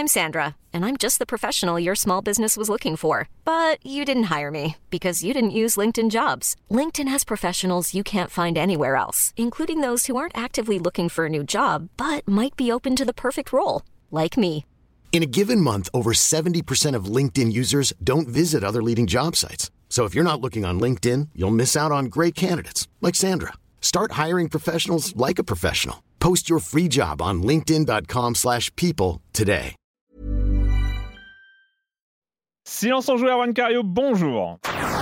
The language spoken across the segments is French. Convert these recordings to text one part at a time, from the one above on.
I'm Sandra, and I'm just the professional your small business was looking for. But you didn't hire me because you didn't use LinkedIn Jobs. LinkedIn has professionals you can't find anywhere else, including those who aren't actively looking for a new job, but might be open to the perfect role, like me. In a given month, over 70% of LinkedIn users don't visit other leading job sites. So if you're not looking on LinkedIn, you'll miss out on great candidates like Sandra. Start hiring professionals like a professional. Post your free job on linkedin.com/people today. Silence en joueur, Erwan Cario, bonjour.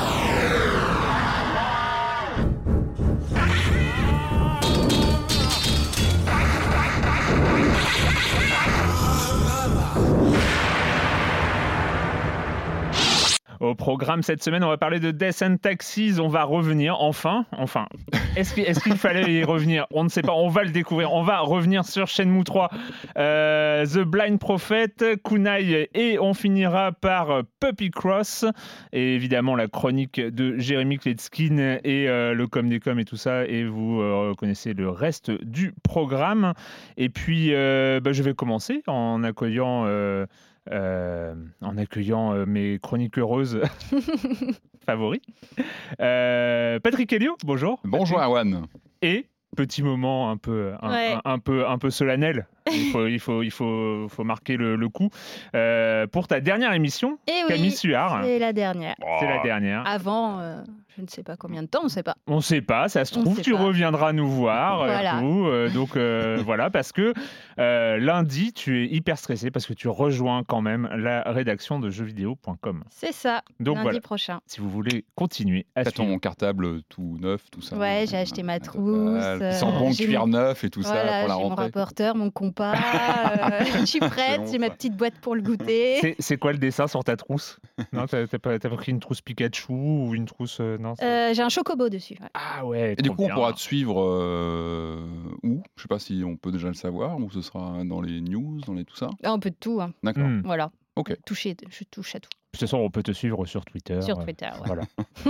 Au programme cette semaine, on va parler de Death and Taxes. On va revenir, enfin. Est-ce qu'il fallait y revenir ? On ne sait pas, on va le découvrir. On va revenir sur Shenmue 3, The Blind Prophet, Kunai, et on finira par Puppy Cross. Et évidemment, la chronique de Jérémy Kletskin et le com des coms et tout ça. Et vous connaissez le reste du programme. Et puis, je vais commencer en accueillant mes chroniques heureuses favoris. Patrick Helio, bonjour. Bonjour Erwan. Et petit moment un peu solennel. Il faut marquer le coup. Pour ta dernière émission, Camille Suard. C'est la dernière. C'est la dernière. Avant, je ne sais pas combien de temps, on ne sait pas. On ne sait pas, ça se trouve, tu reviendras nous voir. Voilà. Donc voilà, parce que lundi, tu es hyper stressé parce que tu rejoins quand même la rédaction de jeuxvideo.com. C'est ça, donc, lundi prochain. Si vous voulez continuer à suivre. ton cartable tout neuf, tout ça. Ouais, j'ai acheté ma trousse. Sans bon cuir neuf et tout ça pour la rentrée. J'ai mon rapporteur, mon compas. Je suis prête, j'ai ma petite boîte pour le goûter. C'est quoi le dessin sur ta trousse ? Non, t'as pris une trousse Pikachu ou une trousse... non, j'ai un chocobo dessus. Ouais. Ah ouais. Et du coup, on pourra te suivre où ? Je sais pas si on peut déjà le savoir, ou ce sera dans les news, dans les tout ça. Un peu de tout. Hein. D'accord. Voilà. Ok. Je touche à tout. De toute façon, on peut te suivre sur Twitter. Sur Twitter, ouais.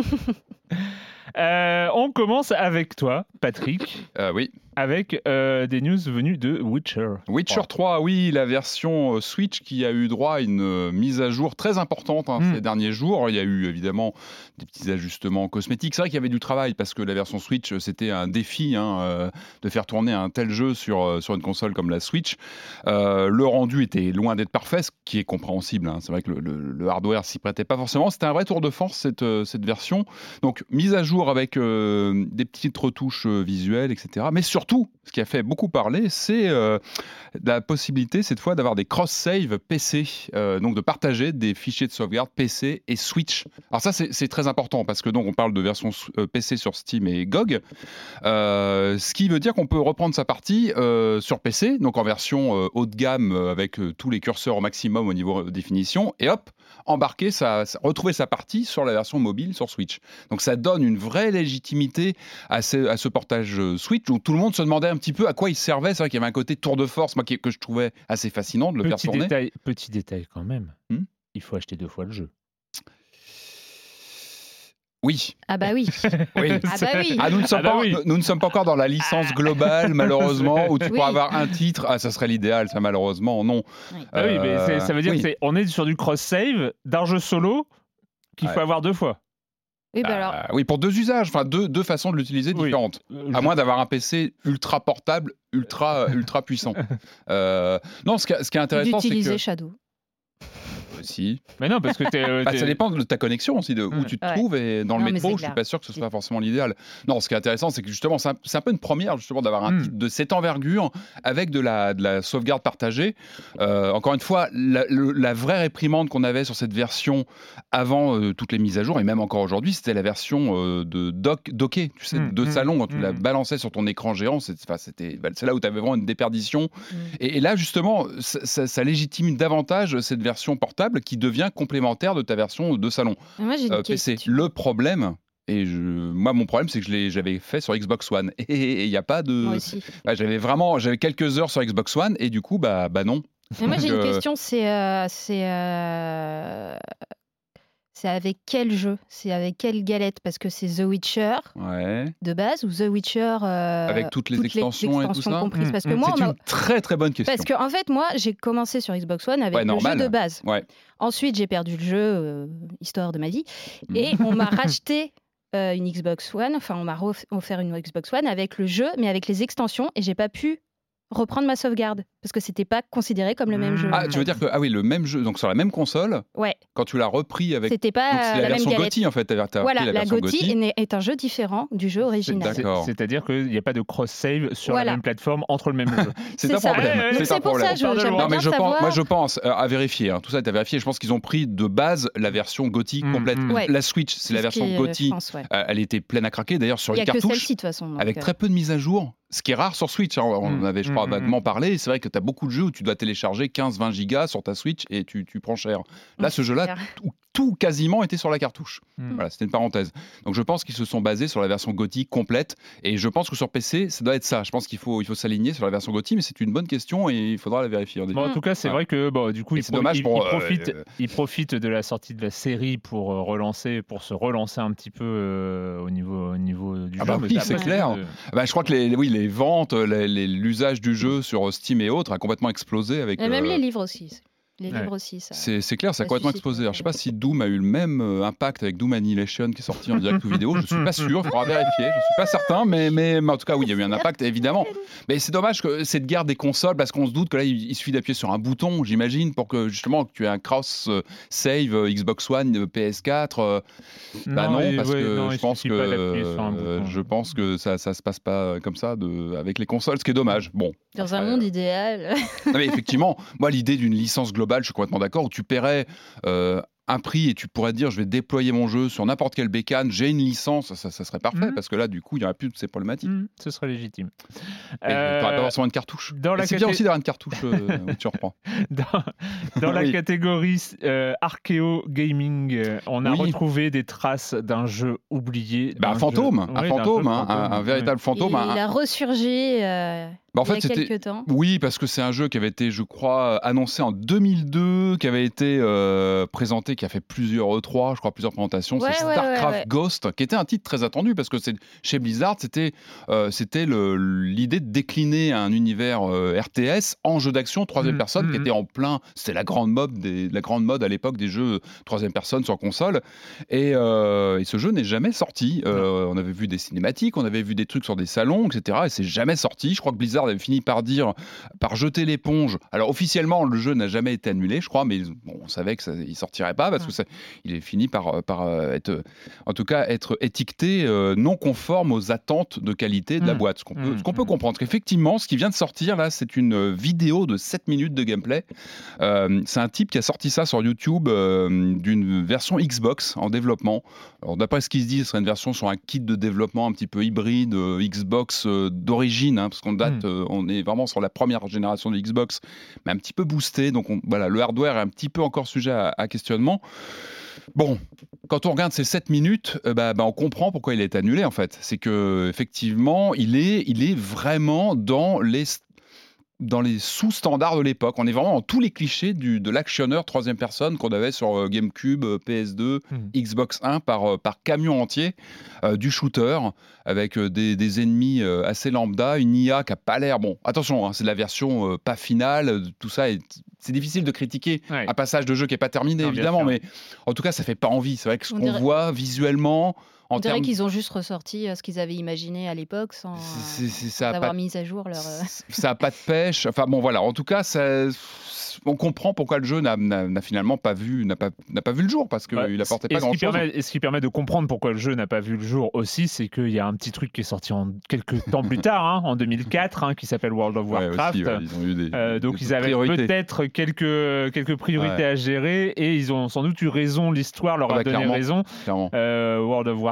Voilà. On commence avec toi, Patrick. Oui. Avec des news venues de Witcher. Witcher 3, oui, la version Switch qui a eu droit à une mise à jour très importante ces derniers jours. Il y a eu évidemment des petits ajustements cosmétiques. C'est vrai qu'il y avait du travail parce que la version Switch, c'était un défi de faire tourner un tel jeu sur une console comme la Switch. Le rendu était loin d'être parfait, ce qui est compréhensible. C'est vrai que le hardware s'y prêtait pas forcément. C'était un vrai tour de force cette version. Donc mise à jour avec des petites retouches visuelles, etc. Mais surtout, ce qui a fait beaucoup parler, c'est la possibilité cette fois d'avoir des cross-save PC, donc de partager des fichiers de sauvegarde PC et Switch. Alors ça, c'est très important parce que donc on parle de version PC sur Steam et GOG, ce qui veut dire qu'on peut reprendre sa partie sur PC, donc en version haut de gamme avec tous les curseurs au maximum au niveau définition, et hop, retrouver sa partie sur la version mobile sur Switch. Donc ça donne une vraie légitimité à ce portage Switch où tout le monde se demandait un petit peu à quoi il servait. C'est vrai qu'il y avait un côté tour de force que je trouvais assez fascinant de le faire tourner. Petit détail quand même, il faut acheter 2 fois le jeu. Oui. Ah bah oui. Oui. Ah bah oui. Nous ne sommes pas encore dans la licence globale, malheureusement, où tu pourras avoir un titre. Ah, ça serait l'idéal, ça, malheureusement, non. Oui, mais ça veut dire qu'on est sur du cross-save d'un jeu solo qu'il faut avoir 2 fois. Oui, alors... oui, pour 2 usages, enfin deux façons de l'utiliser différentes. À moins d'avoir un PC ultra portable, ultra puissant. Non, ce qui est intéressant, c'est que... D'utiliser Shadow. Si. Mais non, parce que ça dépend de ta connexion aussi, de où tu te trouves. Et dans le métro, je suis pas sûr que ce soit forcément l'idéal. Non, ce qui est intéressant, c'est que justement, c'est un peu une première justement d'avoir un titre de cette envergure avec de la sauvegarde partagée. Encore une fois, la vraie réprimande qu'on avait sur cette version avant toutes les mises à jour, et même encore aujourd'hui, c'était la version de docké, tu sais, de salon, quand tu la balançais sur ton écran géant. C'est là où tu avais vraiment une déperdition. Et là, justement, ça légitime davantage cette version portable qui devient complémentaire de ta version de salon. Moi, j'ai une PC. question. Le problème, moi mon problème c'est que j'avais fait sur Xbox One et il n'y a pas de... Moi aussi. J'avais quelques heures sur Xbox One et du coup non. Mais moi j'ai une question, c'est C'est avec quel jeu ? C'est avec quelle galette ? Parce que c'est The Witcher de base ou The Witcher avec toutes les extensions et tout ça comprises. Parce que moi, c'est une très très bonne question. Parce que en fait, moi, j'ai commencé sur Xbox One avec le jeu de base. Ouais. Ensuite, j'ai perdu le jeu, histoire de ma vie, et on m'a racheté une Xbox One. Enfin, on m'a offert une Xbox One avec le jeu, mais avec les extensions, et j'ai pas pu reprendre ma sauvegarde parce que c'était pas considéré comme le même jeu. Ah, tu veux dire que le même jeu, donc sur la même console. Ouais. Quand tu l'as repris avec. C'était pas donc, c'est la version GOTY en fait. Voilà, la GOTY est un jeu différent du jeu original. C'est-à-dire qu'il n'y a pas de cross-save sur la même plateforme entre le même jeu. C'est un problème. C'est pour ça, j'aimerais bien savoir. Moi, je pense à vérifier. Tout ça est à vérifier. Je pense qu'ils ont pris de base la version GOTY complète. La Switch, c'est la version GOTY. Elle était pleine à craquer. D'ailleurs, sur les cartouches. Il y a que celle-ci de toute façon. Avec très peu de mises à jour. Ce qui est rare sur Switch, on en avait, je crois, vaguement parlé. C'est vrai que tu as beaucoup de jeux où tu dois télécharger 15-20 gigas sur ta Switch et tu prends cher. Là, ce jeu-là, tout quasiment était sur la cartouche. Voilà, c'était une parenthèse. Donc je pense qu'ils se sont basés sur la version GOTY complète. Et je pense que sur PC, ça doit être ça. Je pense qu'il faut s'aligner sur la version GOTY, mais c'est une bonne question et il faudra la vérifier. En tout cas, c'est vrai que du coup, ils profitent de la sortie de la série pour se relancer un petit peu au niveau du jeu. Oui, c'est clair. Je crois que les ventes, l'usage du jeu sur Steam et autres a complètement explosé. Avec, et même les livres aussi. Les livres aussi, ça. C'est clair, ça a complètement explosé. Alors, je ne sais pas si Doom a eu le même impact avec Doom Annihilation qui est sorti en direct ou vidéo. Je ne suis pas sûr, il faudra vérifier. Je ne suis pas certain, mais en tout cas, oui, il y a eu un impact, évidemment. Mais c'est dommage que cette guerre des consoles, parce qu'on se doute que là, il suffit d'appuyer sur un bouton, j'imagine, pour que justement que tu aies un cross-save Xbox One, PS4. Je pense que ça ne se passe pas comme ça avec les consoles, ce qui est dommage. Bon. Dans un monde idéal. Non, mais effectivement, moi, l'idée d'une licence globale, je suis complètement d'accord, où tu paierais un prix et tu pourrais dire je vais déployer mon jeu sur n'importe quelle bécane, j'ai une licence, ça serait parfait parce que là du coup il n'y aurait plus de ces problématiques. Ce serait légitime. Tu n'aurais pas forcément une cartouche. C'est bien aussi d'avoir une cartouche où tu reprends. Dans la catégorie Archeo Gaming, on a retrouvé des traces d'un jeu oublié. Un fantôme, un véritable fantôme. Il a ressurgi. En fait, c'était quelques temps. Oui, parce que c'est un jeu qui avait été, je crois, annoncé en 2002, qui avait été présenté, qui a fait plusieurs E3, je crois, plusieurs présentations. C'est StarCraft Ghost, qui était un titre très attendu parce que chez Blizzard, c'était l'idée de décliner un univers RTS en jeu d'action troisième personne, qui était en plein. C'était la grande mode à l'époque des jeux troisième personne sur console. Et ce jeu n'est jamais sorti. On avait vu des cinématiques, on avait vu des trucs sur des salons, etc. Et c'est jamais sorti. Je crois que Blizzard avait fini par jeter l'éponge. Alors officiellement, le jeu n'a jamais été annulé, je crois, mais on savait qu'il sortirait pas parce que il est fini par être, en tout cas, être étiqueté non conforme aux attentes de qualité de la boîte. Ce qu'on peut comprendre. Effectivement, ce qui vient de sortir là, c'est une vidéo de 7 minutes de gameplay. C'est un type qui a sorti ça sur YouTube d'une version Xbox en développement. Alors d'après ce qu'il se dit, ce serait une version sur un kit de développement un petit peu hybride Xbox d'origine, parce qu'on date. On est vraiment sur la première génération de Xbox, mais un petit peu boosté. Donc le hardware est un petit peu encore sujet à questionnement. Bon, quand on regarde ces 7 minutes, on comprend pourquoi il est annulé en fait. C'est que effectivement, il est vraiment dans les sous-standards de l'époque. On est vraiment dans tous les clichés de l'actionneur troisième personne qu'on avait sur GameCube, PS2, Xbox 1 par camion entier, du shooter avec des ennemis assez lambda, une IA qui n'a pas l'air... Bon, attention, c'est de la version pas finale, tout ça, c'est difficile de critiquer un passage de jeu qui n'est pas terminé, évidemment, mais en tout cas, ça ne fait pas envie. C'est vrai que ce qu'on voit visuellement... On dirait qu'ils ont juste ressorti ce qu'ils avaient imaginé à l'époque sans avoir mis à jour leur... Ça n'a pas de pêche. Enfin bon, voilà. En tout cas, on comprend pourquoi le jeu n'a finalement pas vu le jour parce qu'il apportait pas grand-chose. Et ce qui permet de comprendre pourquoi le jeu n'a pas vu le jour aussi, c'est qu'il y a un petit truc qui est sorti quelques temps plus tard, en 2004, qui s'appelle World of Warcraft. Aussi, ils ont eu donc ils avaient peut-être quelques priorités à gérer et ils ont sans doute eu raison. L'histoire leur a donné raison. Clairement. World of Warcraft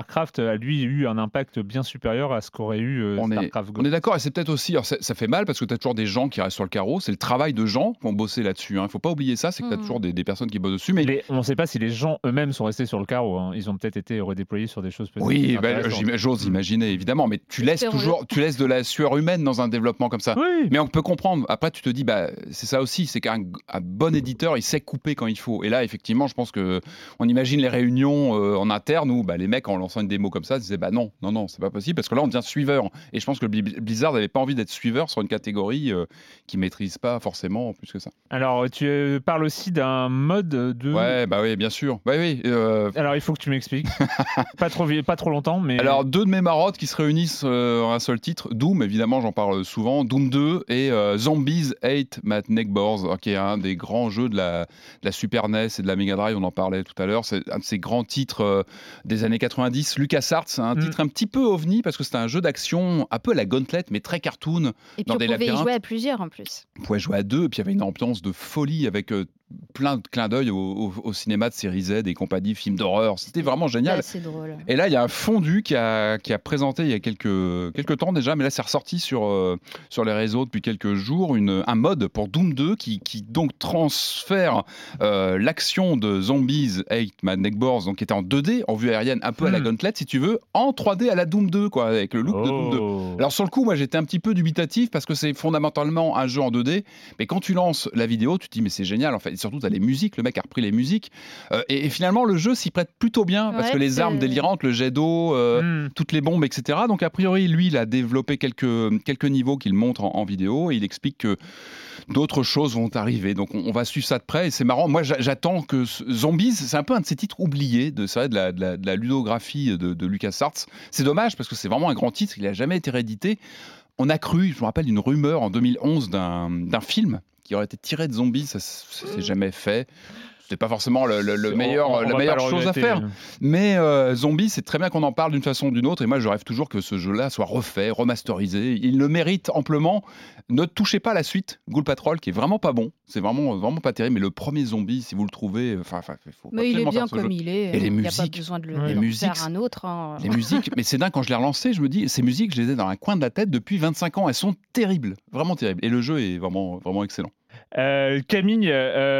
StarCraft a lui eu un impact bien supérieur à ce qu'aurait eu StarCraft Go. On est d'accord, et c'est peut-être aussi, alors ça fait mal parce que tu as toujours des gens qui restent sur le carreau, c'est le travail de gens qui ont bossé là-dessus. Il ne faut pas oublier ça, c'est que tu as toujours des personnes qui bossent dessus. Mais on ne sait pas si les gens eux-mêmes sont restés sur le carreau. Ils ont peut-être été redéployés sur des choses peut-être. Oui, j'ose imaginer évidemment, mais tu laisses de la sueur humaine dans un développement comme ça. Oui. Mais on peut comprendre. Après, tu te dis, c'est ça aussi, c'est qu'un bon éditeur, il sait couper quand il faut. Et là, effectivement, je pense que on imagine les réunions en interne où les mecs, en lançant une démo comme ça, disaient non, c'est pas possible parce que là, on devient suiveur. Et je pense que Blizzard n'avait pas envie d'être suiveur sur une catégorie qui maîtrise pas forcément plus que ça. Alors, tu parles aussi d'un mode de. Oui, bien sûr. Oui. Alors, il faut que tu m'expliques. pas trop longtemps, mais. Alors, 2 de mes marottes qui se réunissent en un seul titre. Doom, évidemment, j'en parle souvent. Doom 2 et Zombies Ate My Neighbors, qui est un des grands jeux de la Super NES et de la Mega Drive. On en parlait tout à l'heure. C'est un de ces grands titres des années 90. LucasArts, un titre un petit peu ovni parce que c'était un jeu d'action un peu à la Gauntlet, mais très cartoon. Et puis on pouvait y jouer à plusieurs en plus. On pouvait jouer à 2, et puis il y avait une ambiance de folie avec plein de clins d'œil au cinéma de série Z et compagnie, films d'horreur. C'était vraiment génial. C'est drôle. Et là, il y a un fondu qui a présenté il y a quelques temps déjà, mais là, c'est ressorti sur les réseaux depuis quelques jours, un mode pour Doom 2 qui donc transfère l'action de Zombies Ate My Neighbors, donc qui était en 2D, en vue aérienne, un peu à la Gauntlet, si tu veux, en 3D à la Doom 2, quoi, avec le look de Doom 2. Alors, sur le coup, moi, j'étais un petit peu dubitatif parce que c'est fondamentalement un jeu en 2D, mais quand tu lances la vidéo, tu te dis, mais c'est génial, en fait. Et surtout, tu as les musiques, le mec a repris les musiques. Et finalement, le jeu s'y prête plutôt bien parce que les armes délirantes, le jet d'eau, toutes les bombes, etc. Donc, a priori, lui, il a développé quelques niveaux qu'il montre en vidéo et il explique que d'autres choses vont arriver. Donc, on va suivre ça de près et c'est marrant. Moi, j'attends que Zombies, c'est un peu un de ces titres oubliés de la ludographie de LucasArts. C'est dommage parce que c'est vraiment un grand titre. Il n'a jamais été réédité. On a cru, je me rappelle d'une rumeur en 2011 d'un film qui aurait été tiré de Zombies, ça s'est jamais fait. C'était pas forcément la meilleure chose à faire. Mais Zombies, c'est très bien qu'on en parle d'une façon ou d'une autre. Et moi, je rêve toujours que ce jeu-là soit refait, remasterisé. Il le mérite amplement. Ne touchez pas à la suite, Ghoul Patrol, qui est vraiment pas bon. C'est vraiment pas terrible. Mais le premier Zombie, si vous le trouvez, il faut. Mais il est bien comme il est. Et les musiques, il n'y a pas besoin de le faire un autre. Les musiques, mais c'est dingue quand je l'ai relancé, je me dis, ces musiques, je les ai dans un coin de la tête depuis 25 ans. Elles sont terribles, vraiment terribles. Et le jeu est vraiment, vraiment excellent. Camille,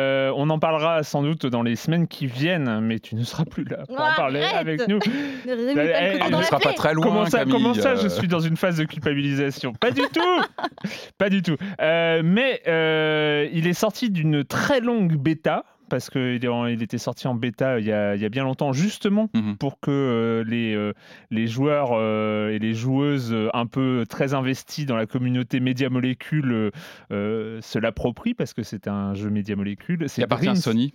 on en parlera sans doute dans les semaines qui viennent, mais tu ne seras plus là pour en parler avec nous. On ne sera pas très loin, Comment ça, je suis dans une phase de culpabilisation? Pas du tout. Pas du tout. Mais il est sorti d'une très longue bêta. Parce qu'il était sorti en bêta il y a bien longtemps, justement pour que les joueurs et les joueuses un peu très investis dans la communauté Media Molecule se l'approprient, parce que c'est un jeu Media Molecule. Il appartient à Sony.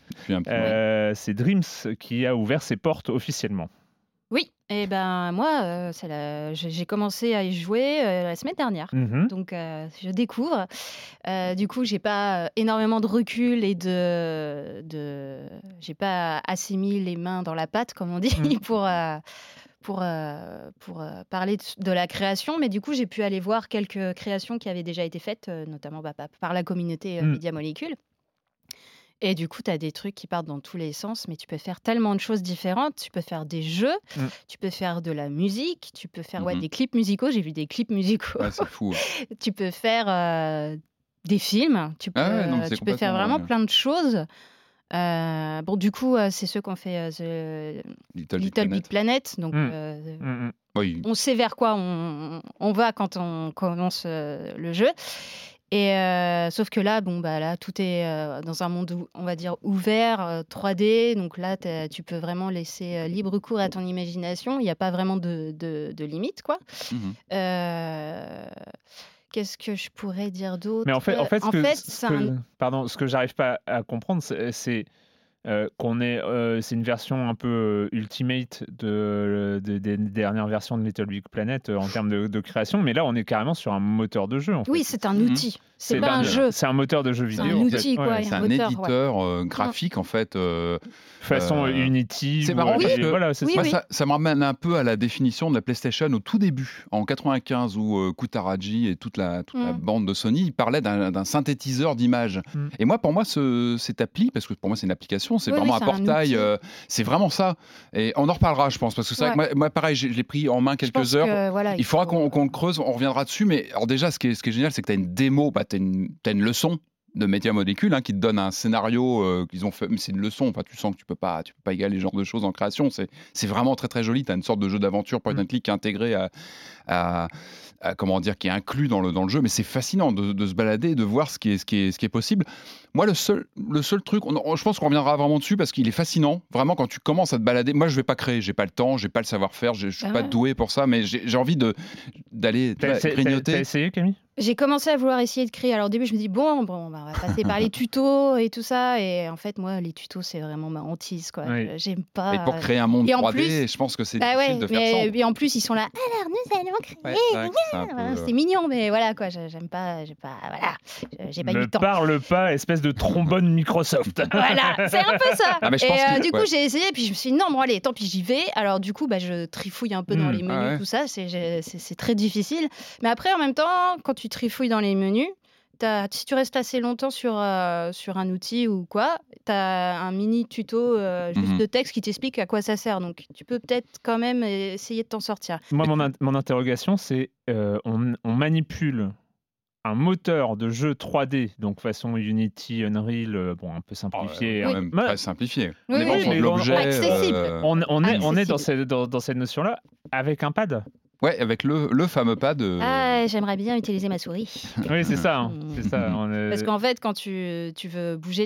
C'est Dreams qui a ouvert ses portes officiellement. Oui, et moi, j'ai commencé à y jouer la semaine dernière, donc je découvre. Du coup, j'ai pas énormément de recul et j'ai pas assez mis les mains dans la pâte, comme on dit, pour parler de la création, mais du coup, j'ai pu aller voir quelques créations qui avaient déjà été faites, notamment par la communauté Media Molecule. Et du coup, tu as des trucs qui partent dans tous les sens, mais tu peux faire tellement de choses différentes. Tu peux faire des jeux, tu peux faire de la musique, tu peux faire des clips musicaux. J'ai vu des clips musicaux. Ouais, c'est fou. Tu peux faire des films. Tu peux faire vraiment plein de choses. Du coup, c'est ceux qu'on fait Little Big Planet. Donc, oui. On sait vers quoi on va quand on commence le jeu. Et sauf que là, là, tout est dans un monde, on va dire, ouvert, 3D. Donc là, tu peux vraiment laisser libre cours à ton imagination. Il n'y a pas vraiment de limite, quoi. Qu'est-ce que je pourrais dire d'autre? Mais en fait, ce que j'arrive pas à comprendre, c'est c'est une version un peu ultimate des dernières versions de Little Big Planet en termes de création, mais là on est carrément sur un moteur de jeu. Oui, c'est un outil, c'est pas un jeu. C'est un moteur de jeu vidéo. C'est un outil, quoi. C'est un éditeur graphique en fait. Façon Unity. C'est marrant parce que voilà, ça me ramène un peu à la définition de la PlayStation au tout début, en 95, où Kutaraji et toute la bande de Sony parlaient d'un synthétiseur d'images. Et moi, pour moi, cette appli, parce que pour moi c'est une application, narration, c'est Oui, vraiment oui, un c'est un portail, outil. c'est vraiment ça. Et on en reparlera, je pense, parce que c'est vrai que moi, pareil, je l'ai pris en main Je pense quelques heures. que, voilà, Il faudra qu'on le creuse, on reviendra dessus. Mais alors déjà, ce qui est génial, c'est que tu as une démo, tu as une leçon de Media Molecule qui te donne un scénario qu'ils ont fait. Mais c'est une leçon, enfin, tu sens que tu peux pas égaler ce genre de choses en création. C'est vraiment très très joli. Tu as une sorte de jeu d'aventure point and click qui est intégré comment dire, qui est inclus dans le jeu. Mais c'est fascinant de se balader et de voir ce qui est possible. Moi, le seul truc, je pense qu'on reviendra vraiment dessus parce qu'il est fascinant. Vraiment, quand tu commences à te balader, moi, je vais pas créer, j'ai pas le temps, j'ai pas le savoir-faire, je suis pas doué pour ça, mais j'ai envie d'aller grignoter. T'as essayé, Camille ? J'ai commencé à vouloir essayer de créer. Alors au début, je me dis on va passer par les tutos et tout ça. Et en fait, moi, les tutos, c'est vraiment ma hantise, quoi. Oui. J'aime pas. Et pour créer un monde Et en 3D, plus, je pense que c'est difficile de faire ça. Et en plus, ils sont là. Alors, nous allons créer. Ouais, c'est vrai que c'est un peu, C'est mignon, mais voilà, quoi. J'aime pas. J'ai pas eu Ne le temps. parle pas, espèce de trombone Microsoft. Voilà, c'est un peu ça. Ah, mais je pense que- du coup, ouais. j'ai essayé, puis je me suis dit non, bon allez, tant pis, j'y vais. Alors du coup, je trifouille un peu dans les menus, Ah ouais. tout ça, c'est très difficile. Mais après, en même temps, quand tu trifouilles dans les menus, si tu restes assez longtemps sur un outil ou quoi, tu as un mini tuto juste de texte qui t'explique à quoi ça sert. Donc tu peux peut-être quand même essayer de t'en sortir. Moi, mon interrogation, c'est on manipule un moteur de jeu 3D, donc façon Unity, Unreal, un peu simplifié. Quand même Mais- très simplifié. Oui, On est oui, vraiment mais sur de l'objet. accessible. on est dans Accessible. dans cette notion-là avec un pad. Ouais, avec le fameux pad. Ah, j'aimerais bien utiliser ma souris. Oui, c'est ça. C'est ça. Parce qu'en fait, quand tu veux bouger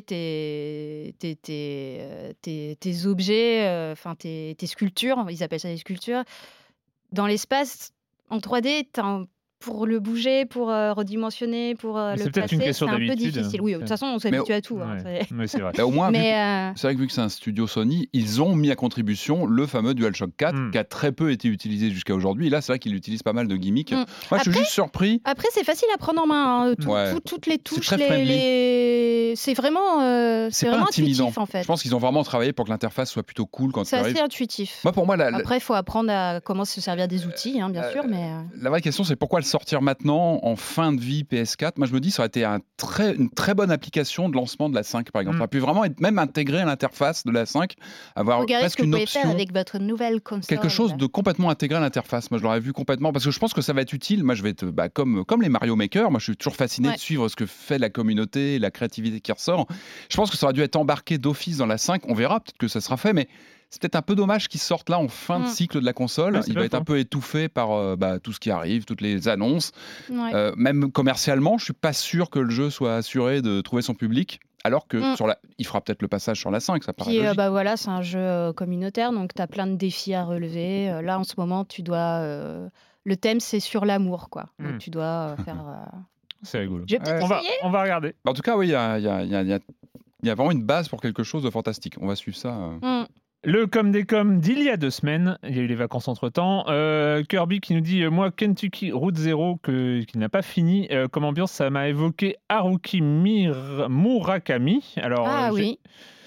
tes objets, tes sculptures, ils appellent ça des sculptures, dans l'espace, en 3D, pour le bouger, pour redimensionner, pour Mais le c'est peut-être placer, une question c'est un peu d'habitude. difficile. Oui, de toute façon, on s'habitue à tout. hein, Ouais, mais c'est vrai. Au moins, Mais c'est vrai que vu que c'est un studio Sony, ils ont mis à contribution le fameux DualShock 4 qui a très peu été utilisé jusqu'à aujourd'hui. Et là, c'est vrai qu'ils utilisent pas mal de gimmicks. Moi, je suis juste surpris. après, c'est facile à prendre en main. Toutes les touches, très friendly. c'est vraiment, C'est pas intimidant. intuitif en fait. Je pense qu'ils ont vraiment travaillé pour que l'interface soit plutôt cool quand tu C'est arrives. assez intuitif. Moi, pour moi, Après, il faut apprendre à comment se servir des outils, bien sûr. Mais la vraie question, c'est pourquoi le sortir maintenant, en fin de vie PS4 ? Moi, je me dis, ça aurait été une très bonne application de lancement de la 5, par exemple. Ça aurait pu vraiment être même intégré à l'interface de la 5, avoir regardez ce presque que vous une pouvez faire option. avec votre nouvelle console. Quelque chose de complètement intégré à l'interface. Moi, je l'aurais vu complètement parce que je pense que ça va être utile. Moi, je vais être comme les Mario Maker. Moi, je suis toujours fasciné de suivre ce que fait la communauté, la créativité qui ressort. Je pense que ça aurait dû être embarqué d'office dans la 5. On verra, peut-être que ça sera fait, mais c'est peut-être un peu dommage qu'il sorte là en fin de cycle de la console. Ouais, il va être un peu étouffé par tout ce qui arrive, toutes les annonces. Ouais. Même commercialement, je suis pas sûr que le jeu soit assuré de trouver son public. Alors que il fera peut-être le passage sur la 5, ça paraît logique. Voilà, c'est un jeu communautaire, donc tu as plein de défis à relever. Là, en ce moment, tu dois... le thème, c'est sur l'amour, quoi. Donc tu dois faire... C'est rigolo. Je vais peut-être essayer. On va regarder. En tout cas, oui, il y a vraiment une base pour quelque chose de fantastique. On va suivre ça. Le com des coms d'il y a 2 semaines, il y a eu les vacances entre-temps. Kirby qui nous dit moi, Kentucky Route Zero, qui n'a pas fini, comme ambiance, ça m'a évoqué Haruki Murakami. Alors, oui.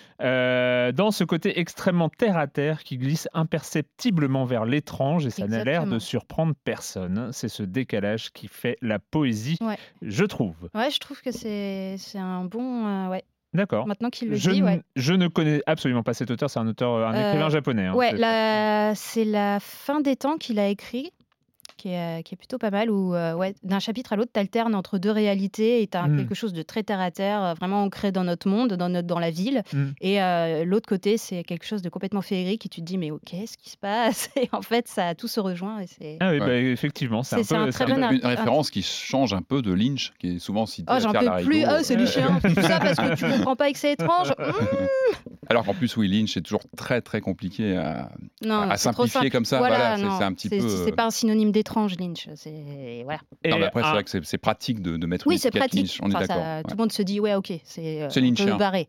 dans ce côté extrêmement terre-à-terre qui glisse imperceptiblement vers l'étrange et ça n'a l'air de surprendre personne. C'est ce décalage qui fait la poésie, je trouve. Ouais, je trouve que c'est un bon... D'accord. Maintenant qu'il le dit, je ne connais absolument pas cet auteur, c'est un écrivain japonais. C'est la fin des temps qu'il a écrit, qui est plutôt pas mal, où d'un chapitre à l'autre, tu alternes entre deux réalités et tu as quelque chose de très terre-à-terre, vraiment ancré dans notre monde, dans la ville. Et l'autre côté, c'est quelque chose de complètement féerique et tu te dis, mais qu'est-ce qui se passe ? Et en fait, tout se rejoint. Ah oui, effectivement, c'est une référence qui change un peu de Lynch, qui est souvent cité à j'en Pierre peux Larigot. plus, c'est les chiens, tout ça parce que tu comprends pas et que c'est étrange. Alors qu'en plus, Lynch est toujours très très compliqué à simplifier comme ça. Voilà, c'est un petit peu. C'est pas un synonyme d'étrange, Lynch. Voilà. Non, mais après, c'est vrai que c'est pratique de mettre une c'est étiquette pratique. Lynch, on est d'accord. Tout le monde se dit, c'est Lynch. barré.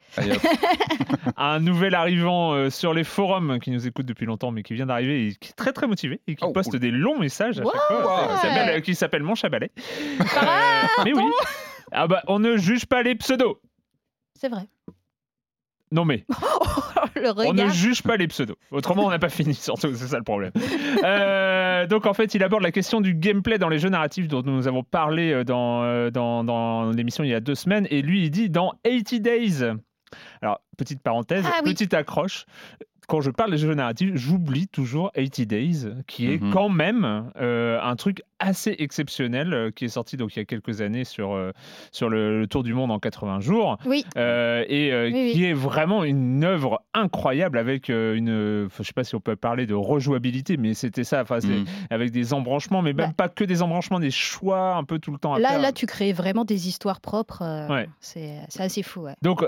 Un nouvel arrivant sur les forums qui nous écoute depuis longtemps, mais qui vient d'arriver et qui est très très motivé et qui poste des longs messages à chaque fois, qui s'appelle Mon Chabalet. Mais oui. On ne juge pas les pseudos. C'est vrai. Non mais, on ne juge pas les pseudos. Autrement, on n'a pas fini, surtout, c'est ça le problème. Donc en fait, il aborde la question du gameplay dans les jeux narratifs dont nous avons parlé dans l'émission il y a 2 semaines. Et lui, il dit dans 80 Days, Alors, petite parenthèse, oui. petite accroche. Quand je parle des jeux narratifs, j'oublie toujours 80 Days, qui est quand même un truc assez exceptionnel, qui est sorti donc il y a quelques années sur le Tour du Monde en 80 jours, Oui. qui est vraiment une œuvre incroyable avec je sais pas si on peut parler de rejouabilité, mais c'était ça, avec des embranchements, mais même pas que des embranchements, des choix un peu tout le temps à faire. Là, tu crées vraiment des histoires propres. C'est assez fou. Ouais. Donc,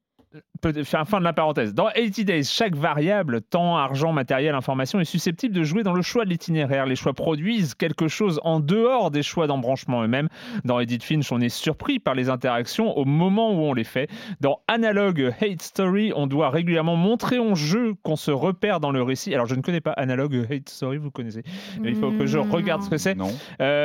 fin de la parenthèse. Dans 80 Days, chaque variable, temps, argent, matériel, information, est susceptible de jouer dans le choix de l'itinéraire. Les choix produisent quelque chose en dehors des choix d'embranchement eux-mêmes. Dans Edith Finch, on est surpris par les interactions au moment où on les fait. Dans Analog Hate Story, on doit régulièrement montrer en jeu qu'on se repère dans le récit. Alors, je ne connais pas Analog Hate Story, vous connaissez? Il faut que je regarde ce que c'est. Non.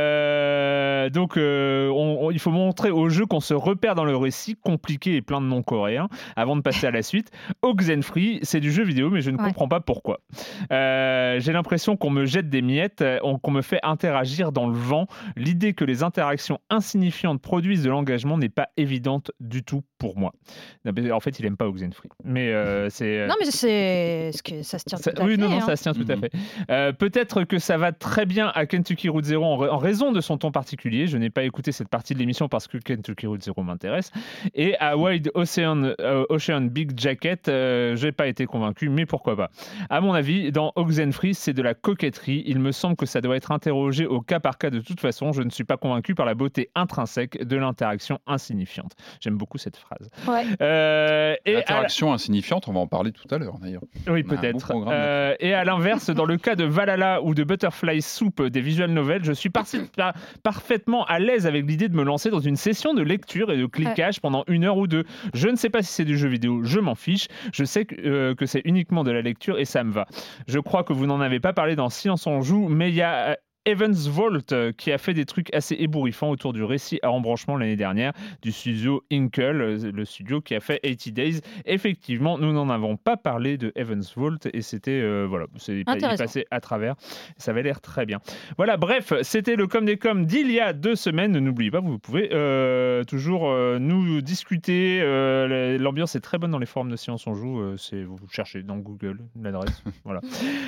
Donc, il faut montrer au jeu qu'on se repère dans le récit compliqué et plein de noms coréens avant de passer à la suite. Oxenfree, c'est du jeu vidéo, mais je ne comprends pas pourquoi. J'ai l'impression qu'on me jette des miettes, qu'on me fait interagir dans le vent. L'idée que les interactions insignifiantes produisent de l'engagement n'est pas évidente du tout pour moi. En fait, il aime pas Oxenfree. Mais c'est... Non, mais c'est ce que ça se tient tout à fait. Oui, non, ça se tient tout à fait. Peut-être que ça va très bien à Kentucky Route Zero en raison de son ton particulier. Je n'ai pas écouté cette partie de l'émission parce que Kentucky Route Zero m'intéresse. Et à Wide Ocean Big Jacket, j'ai pas été convaincu, mais pourquoi pas. À mon avis, dans Oxenfree, c'est de la coquetterie. Il me semble que ça doit être interrogé au cas par cas de toute façon. Je ne suis pas convaincu par la beauté intrinsèque de l'interaction insignifiante. J'aime beaucoup cette phrase. L'interaction insignifiante, on va en parler tout à l'heure d'ailleurs. Oui, peut-être. Et à l'inverse, dans le cas de Valhalla ou de Butterfly Soup des visual novels, je suis parfaitement à l'aise avec l'idée de me lancer dans une session de lecture et de cliquage pendant 1 heure ou 2. Je ne sais pas si c'est du jeu vidéo, je m'en fiche. Je sais que c'est uniquement de la lecture et ça me va. Je crois que vous n'en avez pas parlé dans Silence on joue, mais il y a Evans Vault qui a fait des trucs assez ébouriffants autour du récit à embranchement l'année dernière du studio Inkle, le studio qui a fait 80 Days. Effectivement, nous n'en avons pas parlé de Evans Vault et c'était il passé à travers. Ça avait l'air très bien. Voilà, bref, c'était le Com des Com d'il y a 2 semaines. N'oubliez pas, vous pouvez toujours nous discuter. L'ambiance est très bonne dans les forums de Silence on joue. Vous cherchez dans Google l'adresse. Voilà.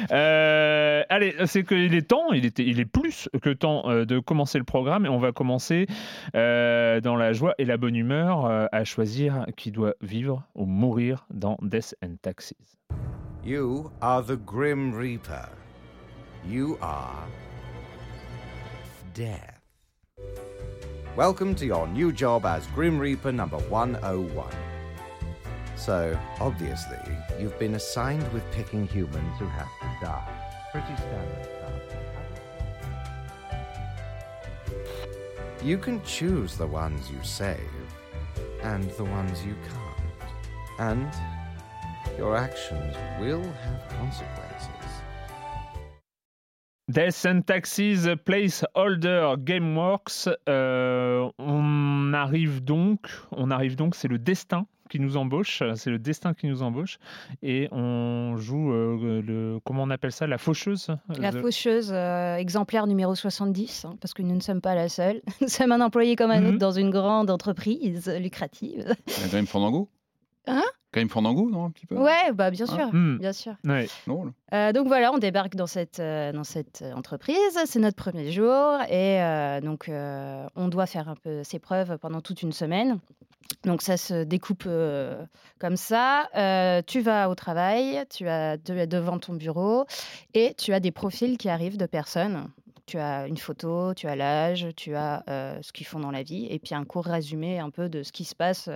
Allez, c'est qu'il est temps. Il est plus que temps de commencer le programme et on va commencer dans la joie et la bonne humeur à choisir qui doit vivre ou mourir dans Death and Taxes. You are the Grim Reaper. You are Death. Welcome to your new job as Grim Reaper number 101. So, obviously, you've been assigned with picking humans who have to die. Pretty standard stuff. You can choose the ones you save and the ones you can't. And your actions will have consequences. Death and Taxes Placeholder Gameworks. On arrive donc, c'est le destin qui nous embauche, et on joue comment on appelle ça, la faucheuse. La faucheuse, exemplaire numéro 70, parce que nous ne sommes pas la seule. Nous sommes un employé comme un autre dans une grande entreprise lucrative. Grim Fandango. Grim Fandango, non, un petit peu. Ouais, bah bien sûr, bien sûr. Ouais. Donc voilà, on débarque dans cette entreprise. C'est notre premier jour et donc on doit faire un peu ses preuves pendant toute une semaine. Donc ça se découpe comme ça. Tu vas au travail, tu es devant ton bureau et tu as des profils qui arrivent de personnes. Tu as une photo, tu as l'âge, tu as ce qu'ils font dans la vie et puis un court résumé un peu de ce qui se passe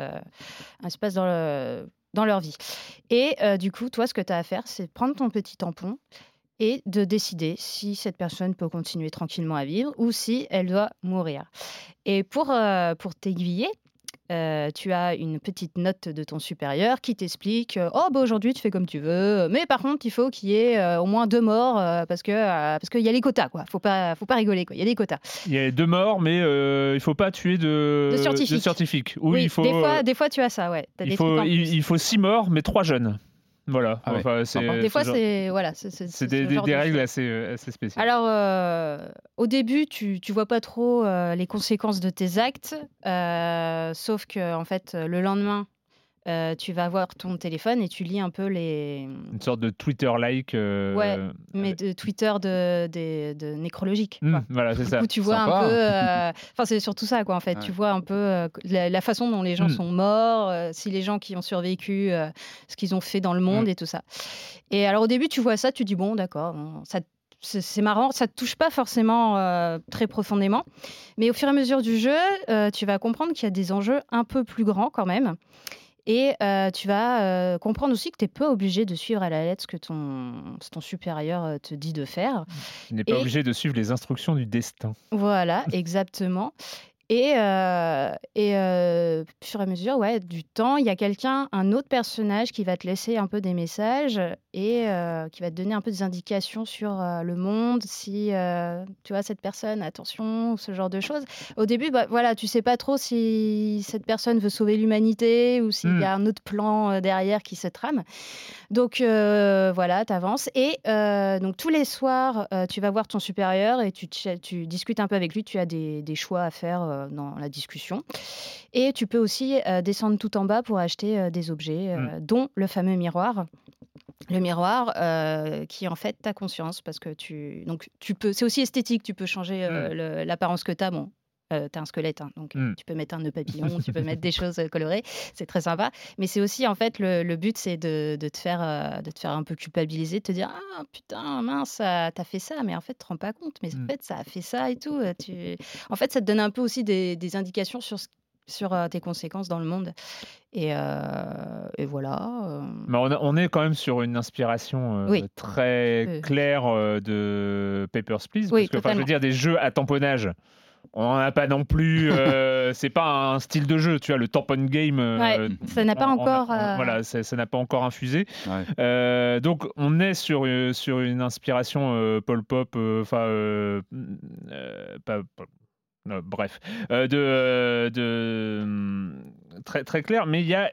dans leur vie. Et du coup, toi, ce que tu as à faire, c'est prendre ton petit tampon et de décider si cette personne peut continuer tranquillement à vivre ou si elle doit mourir. Et pour t'aiguiller, tu as une petite note de ton supérieur qui t'explique aujourd'hui tu fais comme tu veux, mais par contre il faut qu'il y ait au moins 2 morts parce qu'il y a les quotas, quoi. Faut pas rigoler, quoi. Il y a des quotas. Il y a 2 morts, mais il faut pas tuer de scientifiques. Oui, des fois tu as ça, ouais. Il faut 6 morts, mais 3 jeunes. Voilà. Des fois, c'est des règles assez spéciales. Alors, au début, tu vois pas trop les conséquences de tes actes, sauf que en fait, le lendemain, tu vas avoir ton téléphone et tu lis un peu les... Une sorte de Twitter-like. Ouais, mais de Twitter de nécrologique. Quoi. Voilà, c'est Du ça. coup, tu vois Sympa. un peu... Enfin, c'est surtout ça, quoi, en fait. Ouais. Tu vois un peu la façon dont les gens sont morts, si les gens qui ont survécu, ce qu'ils ont fait dans le monde et tout ça. Et alors, au début, tu vois ça, tu dis, bon, d'accord, c'est marrant, ça te touche pas forcément très profondément. Mais au fur et à mesure du jeu, tu vas comprendre qu'il y a des enjeux un peu plus grands quand même. Et tu vas comprendre aussi que tu n'es pas obligé de suivre à la lettre ce que ton supérieur te dit de faire. Tu n'es pas obligé de suivre les instructions du destin. Voilà, exactement. Et au fur et à mesure du temps, il y a un autre personnage qui va te laisser un peu des messages et qui va te donner un peu des indications sur le monde, si tu vois cette personne, attention, ce genre de choses. Au début, tu sais pas trop si cette personne veut sauver l'humanité ou s'il y a un autre plan derrière qui se trame. Donc tu avances et donc tous les soirs, tu vas voir ton supérieur et tu discutes un peu avec lui, tu as des choix à faire dans la discussion. Et tu peux aussi descendre tout en bas pour acheter des objets, dont le fameux miroir. Le miroir qui est en fait ta conscience, parce que tu peux, c'est aussi esthétique, tu peux changer l'apparence que tu as. Bon, tu as un squelette, donc tu peux mettre un nœud papillon, tu peux mettre des choses colorées, c'est très sympa. Mais c'est aussi, en fait, le but, c'est de te faire un peu culpabiliser, de te dire « Ah, putain, mince, t'as fait ça, mais en fait, tu te rends pas compte, mais en fait, ça a fait ça et tout. » En fait, ça te donne un peu aussi des indications sur tes conséquences dans le monde. Et voilà. Mais on est quand même sur une inspiration très claire de Papers, Please. Oui, parce que, je veux dire, des jeux à tamponnage, on n'en a pas non plus. C'est pas un style de jeu, tu vois, le tampon game. Ça n'a pas encore. Voilà, ça n'a pas encore infusé. Ouais. Donc, on est sur une inspiration Pol Pop, bref, très très clair. Mais il y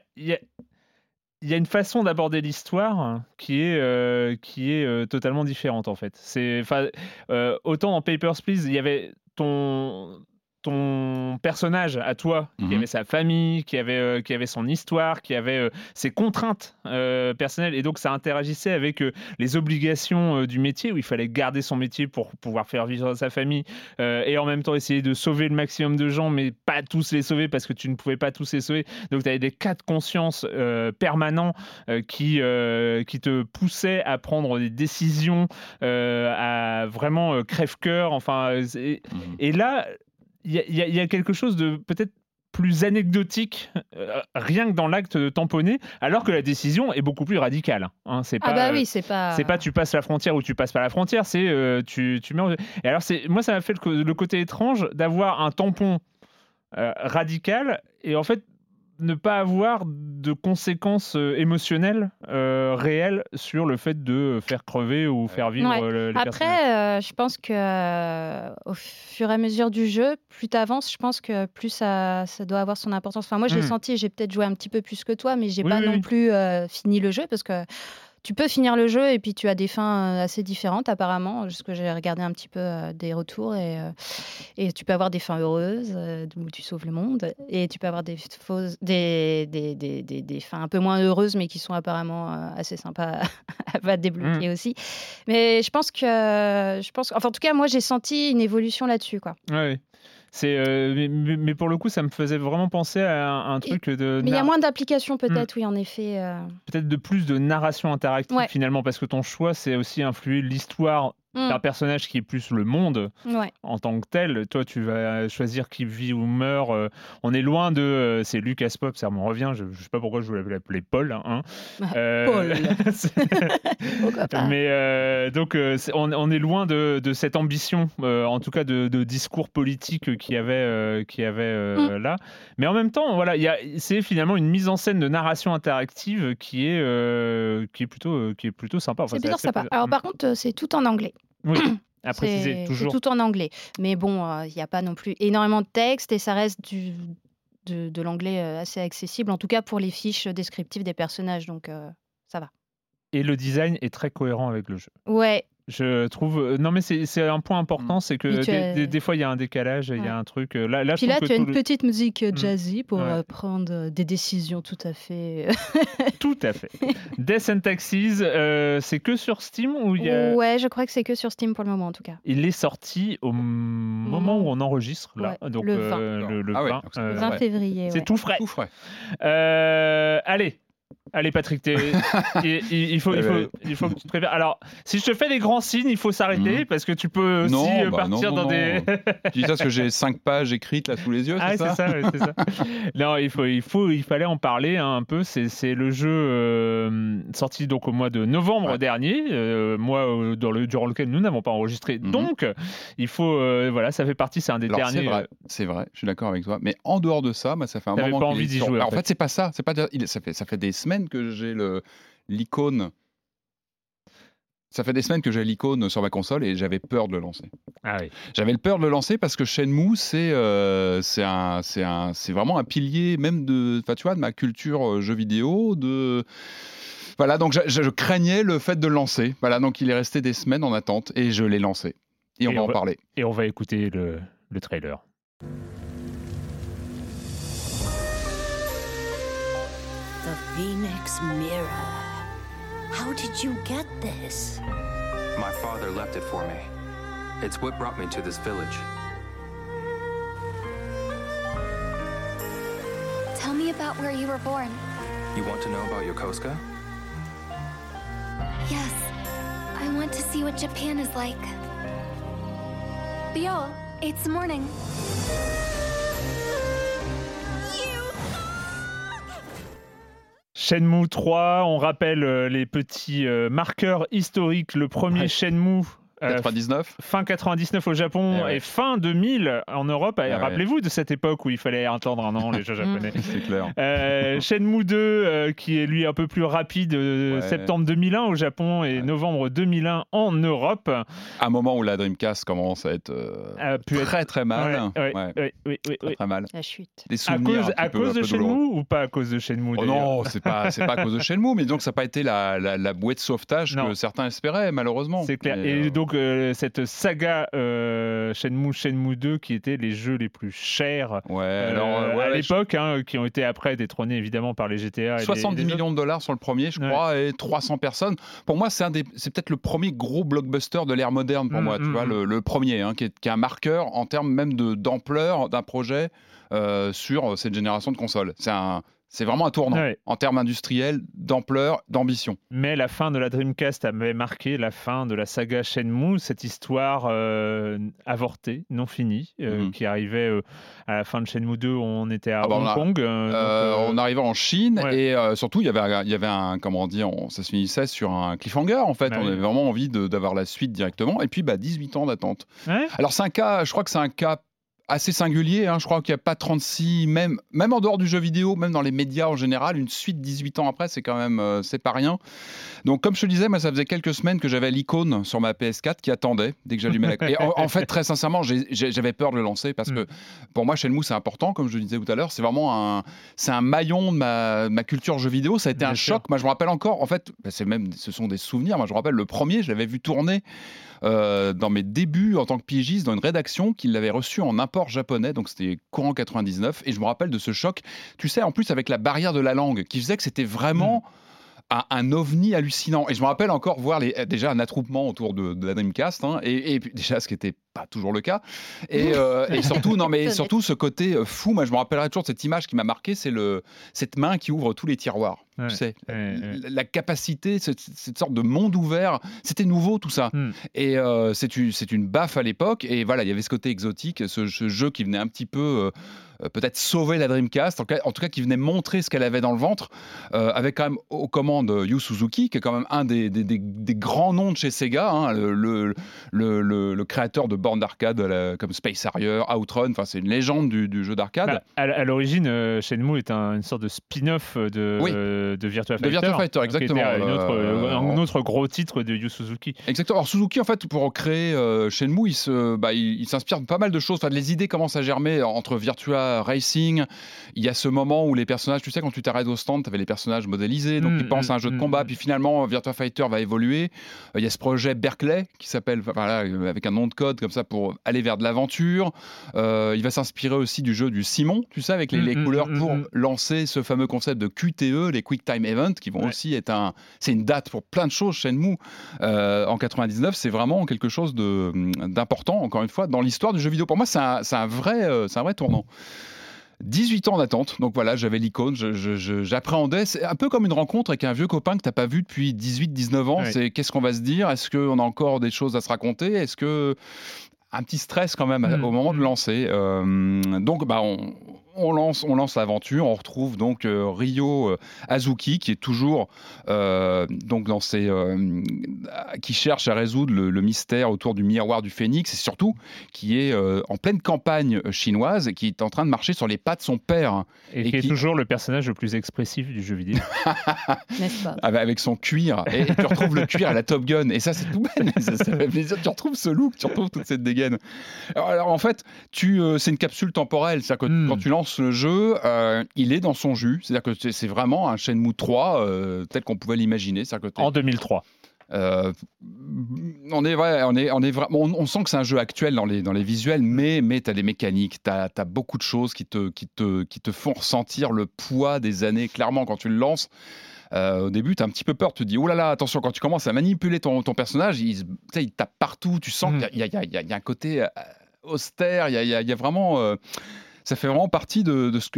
a une façon d'aborder l'histoire qui est totalement différente en fait. Autant dans Papers, Please, il y avait ton personnage à toi, qui avait sa famille, qui avait son histoire, qui avait ses contraintes personnelles, et donc ça interagissait avec les obligations du métier, où il fallait garder son métier pour pouvoir faire vivre sa famille, et en même temps essayer de sauver le maximum de gens, mais pas tous les sauver parce que tu ne pouvais pas tous les sauver. Donc tu avais des cas de conscience permanents qui te poussaient à prendre des décisions à vraiment crève-cœur. Et là, il y a quelque chose de peut-être plus anecdotique, rien que dans l'acte de tamponner, alors que la décision est beaucoup plus radicale. C'est pas, c'est pas... C'est pas tu passes la frontière ou tu passes pas la frontière, c'est tu mets... Et alors, moi, ça m'a fait le côté étrange d'avoir un tampon radical et en fait ne pas avoir de conséquences émotionnelles réelles sur le fait de faire crever ou faire vivre les personnages. Après, je pense que au fur et à mesure du jeu, plus tu avances, je pense que plus ça doit avoir son importance. Enfin, moi, je l'ai senti, j'ai peut-être joué un petit peu plus que toi, mais j'ai pas non plus fini le jeu, parce que tu peux finir le jeu et puis tu as des fins assez différentes apparemment, parce que j'ai regardé un petit peu des retours, et tu peux avoir des fins heureuses où tu sauves le monde, et tu peux avoir des fins un peu moins heureuses mais qui sont apparemment assez sympas à débloquer aussi. Mais je pense enfin, en tout cas, moi j'ai senti une évolution là-dessus, quoi. Ouais. Mais pour le coup, ça me faisait vraiment penser à un truc de... Mais il y a moins d'applications peut-être, oui, en effet. Peut-être de plus de narration interactive finalement, parce que ton choix, c'est aussi influer l'histoire d'un personnage qui est plus le monde en tant que tel. Toi, tu vas choisir qui vit ou meurt. On est loin de... c'est Lucas Pop, ça m'en revient. Je ne sais pas pourquoi je voulais l'appeler Paul. Paul. Pourquoi pas. Mais donc, on est loin de cette ambition, en tout cas de discours politique qu'il y avait là. Mais en même temps, voilà, c'est finalement une mise en scène de narration interactive qui est plutôt sympa. C'est plutôt sympa. Alors par contre, c'est tout en anglais. Oui, à préciser, toujours. C'est tout en anglais. Mais bon, il n'y a pas non plus énormément de texte, et ça reste de l'anglais assez accessible, en tout cas pour les fiches descriptives des personnages, donc ça va. Et le design est très cohérent avec le jeu. Ouais. Je trouve. Non, mais c'est un point important, c'est que des fois il y a un décalage, il y a un truc. Là, Puis là, tu as une petite musique Mm. jazzy pour Ouais. prendre des décisions tout à fait. Tout à fait. Death and Taxes, c'est que sur Steam ou il y a... Ouais, je crois que c'est que sur Steam pour le moment en tout cas. Il est sorti au moment où on enregistre, là. Ouais, Donc, le 20. le Ah ouais, 20. donc c'est Le Ouais. 20 février. C'est ouais. tout frais. Tout frais. Allez, Patrick, il faut que tu te prépares. Alors, si je te fais des grands signes, il faut s'arrêter parce que tu peux aussi partir dans des. Tu dis ça parce que j'ai 5 pages écrites là sous les yeux, Ah, c'est ça? c'est ça. Non, il fallait en parler un peu. C'est le jeu sorti donc au mois de novembre dernier, durant lequel nous n'avons pas enregistré. Donc, il faut, ça fait partie, c'est un des derniers. C'est vrai, je suis d'accord avec toi. Mais en dehors de ça, ça fait un T'avais moment pas envie d'y jouer. En fait, c'est pas ça. C'est pas. Ça fait des semaines que j'ai l'icône. Ça fait des semaines que j'ai l'icône sur ma console et j'avais peur de le lancer. Ah oui. J'avais peur de le lancer parce que Shenmue, c'est vraiment un pilier même de ma culture jeu vidéo. Voilà, donc je craignais le fait de le lancer. Voilà, donc il est resté des semaines en attente et je l'ai lancé. Et on va en parler. Et on va écouter le trailer. The Phoenix Mirror. How did you get this? My father left it for me. It's what brought me to this village. Tell me about where you were born. You want to know about Yokosuka? Yes, I want to see what Japan is like. Bio, it's morning. Shenmue 3, on rappelle les petits marqueurs historiques. Le premier Shenmue 99. Fin 99 au Japon et fin 2000 en Europe. Rappelez-vous de cette époque où il fallait attendre un an les jeux japonais. C'est clair. Shenmue 2 qui est lui un peu plus rapide, septembre 2001 au Japon et novembre 2001 en Europe. Un moment où la Dreamcast commence à être très très mal. Oui. Très mal. La chute. Des souvenirs à cause de Shenmue ou pas à cause de Shenmue? Oh non, c'est pas à cause de Shenmue, mais donc ça n'a pas été la bouée de sauvetage que certains espéraient malheureusement. C'est clair. Et donc cette saga Shenmue 2 qui étaient les jeux les plus chers à l'époque, qui ont été après détrônés évidemment par les GTA. 70 millions de dollars sur le premier, je crois, et 300 personnes. Pour moi, c'est peut-être le premier gros blockbuster de l'ère moderne pour moi. Tu vois, le premier, qui est un marqueur en termes même d'ampleur d'un projet sur cette génération de consoles. C'est vraiment un tournant en termes industriels, d'ampleur, d'ambition. Mais la fin de la Dreamcast avait marqué la fin de la saga Shenmue, cette histoire avortée, non finie, qui arrivait à la fin de Shenmue 2, on était à Hong Kong. On arrivait en Chine et surtout, il y avait un, comment dire, ça se finissait sur un cliffhanger en fait. On avait vraiment envie d'avoir la suite directement. Et puis, 18 ans d'attente. Alors, je crois que c'est un cas assez singulier, je crois qu'il n'y a pas 36, même en dehors du jeu vidéo, même dans les médias en général, une suite 18 ans après, c'est quand même, c'est pas rien. Donc comme je te disais, moi ça faisait quelques semaines que j'avais l'icône sur ma PS4 qui attendait dès que j'allumais la... Et en fait, très sincèrement, j'avais peur de le lancer parce que pour moi, Shenmue, c'est important, comme je le disais tout à l'heure, c'est vraiment un maillon de ma culture jeu vidéo, ça a été un choc. Moi je me rappelle encore, en fait, ce sont des souvenirs, moi je me rappelle le premier, je l'avais vu tourner dans mes débuts en tant que pigiste dans une rédaction qui l'avait reçu en import japonais, donc c'était courant 99, et je me rappelle de ce choc, tu sais, en plus avec la barrière de la langue, qui faisait que c'était vraiment un ovni hallucinant. Et je me rappelle encore voir déjà un attroupement autour de la Dreamcast, et puis déjà ce qui n'était pas toujours le cas, et surtout ce côté fou. Moi je me rappellerai toujours de cette image qui m'a marqué, c'est cette main qui ouvre tous les tiroirs. Tu sais, la capacité, cette sorte de monde ouvert, c'était nouveau tout ça. Et c'est une baffe à l'époque, et voilà, il y avait ce côté exotique, ce jeu qui venait un petit peu peut-être sauver la Dreamcast, en tout cas qui venait montrer ce qu'elle avait dans le ventre, avec quand même aux commandes Yu Suzuki, qui est quand même un des grands noms de chez Sega, le créateur de bornes d'arcade comme Space Harrier, Outrun. Enfin, c'est une légende du jeu d'arcade. À l'origine, Shenmue est une sorte de spin-off de Virtua Fighter. De Virtua Fighter, exactement. Un autre gros titre de Yu Suzuki. Exactement. Alors Suzuki, en fait, pour créer Shenmue, il s'inspire de pas mal de choses. Enfin, les idées commencent à germer entre Virtua Racing. Il y a ce moment où les personnages, tu sais, quand tu t'arrêtes au stand, tu avais les personnages modélisés, donc ils pensent à un jeu de combat. Puis finalement, Virtua Fighter va évoluer. Il y a ce projet Berkeley qui s'appelle, avec un nom de code comme ça pour aller vers de l'aventure. Il va s'inspirer aussi du jeu du Simon, tu sais, avec les couleurs pour lancer ce fameux concept de QTE, les Quick Time Event, qui vont aussi être c'est une date pour plein de choses. Shenmue en 99, c'est vraiment quelque chose d'important, encore une fois, dans l'histoire du jeu vidéo. Pour moi, c'est un vrai tournant. 18 ans d'attente, donc voilà, j'avais l'icône, j'appréhendais, c'est un peu comme une rencontre avec un vieux copain que t'as pas vu depuis 18-19 ans, c'est qu'est-ce qu'on va se dire, est-ce qu'on a encore des choses à se raconter, est-ce que un petit stress quand même au moment de lancer, donc on lance l'aventure, on retrouve donc Ryo Azuki qui est toujours donc qui cherche à résoudre le mystère autour du miroir du Phénix et surtout qui est en pleine campagne chinoise et qui est en train de marcher sur les pas de son père. Et qui est toujours le personnage le plus expressif du jeu vidéo. N'est-ce pas ? Avec son cuir. Et tu retrouves le cuir à la Top Gun. Et ça, c'est tout bête. Ça fait plaisir. Tu retrouves ce look, tu retrouves toute cette dégaine. Alors en fait, c'est une capsule temporelle. C'est-à-dire que quand tu lances le jeu, il est dans son jus. C'est-à-dire que c'est vraiment un Shenmue 3 tel qu'on pouvait l'imaginer. En 2003. On sent que c'est un jeu actuel dans les visuels, mais tu as des mécaniques, tu as beaucoup de choses qui te font ressentir le poids des années. Clairement, quand tu le lances, au début, tu as un petit peu peur, tu te dis oh là là, attention, quand tu commences à manipuler ton personnage, il tape partout, tu sens qu'il y a un côté austère, il y a vraiment. Ça fait vraiment partie de ce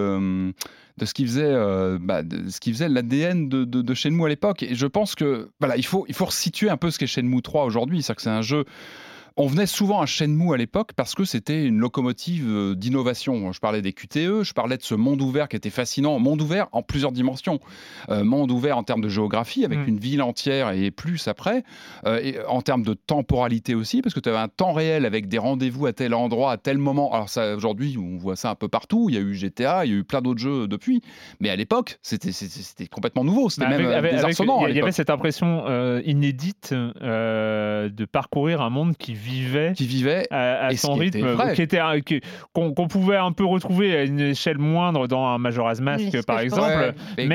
qui faisait l'ADN de Shenmue à l'époque. Et je pense que il faut resituer un peu ce qu'est Shenmue 3 aujourd'hui. C'est-à-dire que c'est un jeu. On venait souvent à Shenmue à l'époque parce que c'était une locomotive d'innovation. Je parlais des QTE, je parlais de ce monde ouvert qui était fascinant. Monde ouvert en plusieurs dimensions. Monde ouvert en termes de géographie, avec une ville entière et plus après. Et en termes de temporalité aussi, parce que tu avais un temps réel avec des rendez-vous à tel endroit, à tel moment. Alors ça, aujourd'hui, on voit ça un peu partout. Il y a eu GTA, il y a eu plein d'autres jeux depuis. Mais à l'époque, c'était complètement nouveau. C'était même désarçonnant. Il y avait cette impression inédite de parcourir un monde qui vivait à son rythme, qu'on pouvait un peu retrouver à une échelle moindre dans un Majora's Mask, par exemple.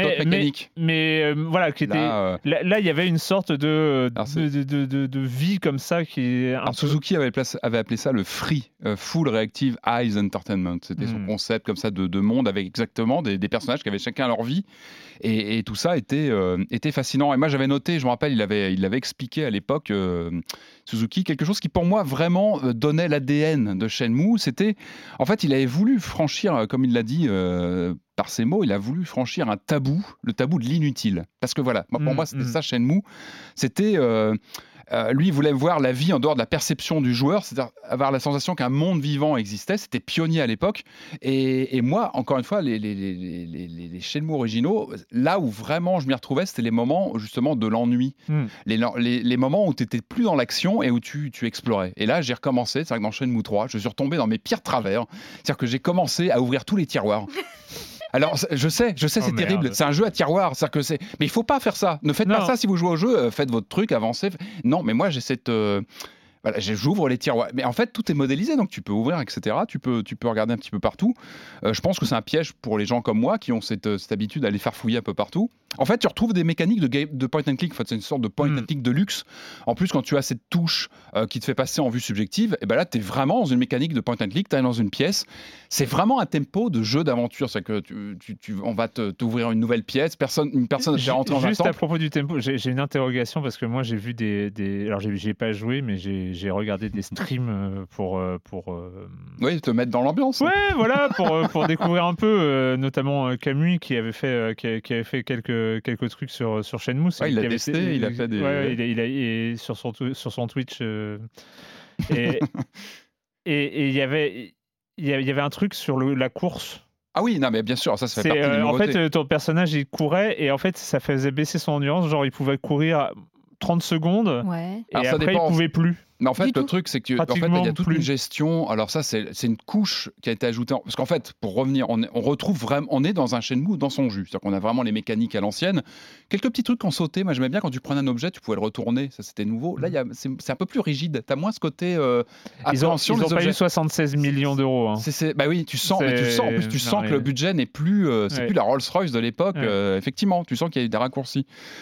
Mais voilà, qui était là, il y avait une sorte de vie comme ça qui. Alors Suzuki avait appelé ça le free, full reactive eyes entertainment. C'était son concept comme ça de monde avec exactement des personnages qui avaient chacun leur vie et tout ça était fascinant. Et moi j'avais noté, je me rappelle, il avait expliqué à l'époque. Suzuki, quelque chose qui pour moi vraiment donnait l'ADN de Shenmue, c'était, en fait, il avait voulu franchir, comme il l'a dit par ses mots, il a voulu franchir un tabou, le tabou de l'inutile. Parce que voilà, pour moi c'était ça Shenmue, c'était... lui, il voulait voir la vie en dehors de la perception du joueur, c'est-à-dire avoir la sensation qu'un monde vivant existait. C'était pionnier à l'époque. Et moi, encore une fois, les Shenmue originaux, là où vraiment je m'y retrouvais, c'était les moments justement de l'ennui. Les moments où tu n'étais plus dans l'action et où tu explorais. Et là, j'ai recommencé. C'est vrai que dans Shenmue 3, je suis retombé dans mes pires travers. C'est-à-dire que j'ai commencé à ouvrir tous les tiroirs. Alors, je sais, c'est terrible. C'est un jeu à tiroir. Mais il faut pas faire ça. Ne faites pas ça si vous jouez au jeu. Faites votre truc, avancez. Non, mais moi, j'ai cette... j'ouvre les tiroirs. Mais en fait, tout est modélisé, donc tu peux ouvrir, etc. Tu peux regarder un petit peu partout. Je pense que c'est un piège pour les gens comme moi qui ont cette habitude d'aller farfouiller un peu partout. En fait, tu retrouves des mécaniques de point and click. En fait, c'est une sorte de point and click de luxe. En plus, quand tu as cette touche qui te fait passer en vue subjective, et ben là, tu es vraiment dans une mécanique de point and click. Tu es dans une pièce. C'est vraiment un tempo de jeu d'aventure. C'est que on va t'ouvrir une nouvelle pièce. Une personne ne fait rentrer en Juste à propos du tempo, j'ai une interrogation parce que moi, j'ai vu alors, j'ai pas joué, mais j'ai regardé des streams pour oui, te mettre dans l'ambiance. Ouais, voilà, pour découvrir un peu, notamment Camus qui avait fait quelques trucs sur Shenmue. Ouais, il a testé, il a fait des. Ouais, il sur son Twitch. Et il y avait un truc sur la course. Ah oui, non mais bien sûr, ça fait partie des nouveautés. En fait, ton personnage il courait et en fait ça faisait baisser son endurance, genre il pouvait courir 30 secondes et alors, après il pouvait plus. Mais en fait, Du le tout. truc, c'est que il y a toute plus. une gestion. Alors ça, c'est une couche qui a été ajoutée. Parce qu'en fait, pour revenir, on retrouve vraiment, on est dans un Shenmue dans son jus. C'est-à-dire qu'on a vraiment les mécaniques à l'ancienne. Quelques petits trucs qui ont sauté. Moi, j'aimais bien quand tu prenais un objet, tu pouvais le retourner. Ça, c'était nouveau. Là, c'est un peu plus rigide. T'as moins ce côté Ils ont appréhension des pas objets. eu 76 millions d'euros. Hein. Bah oui, tu sens, mais tu sens, en plus, tu sens que le budget n'est plus, c'est plus la Rolls-Royce de l'époque. Effectivement, tu sens qu'il y a eu des raccourcis.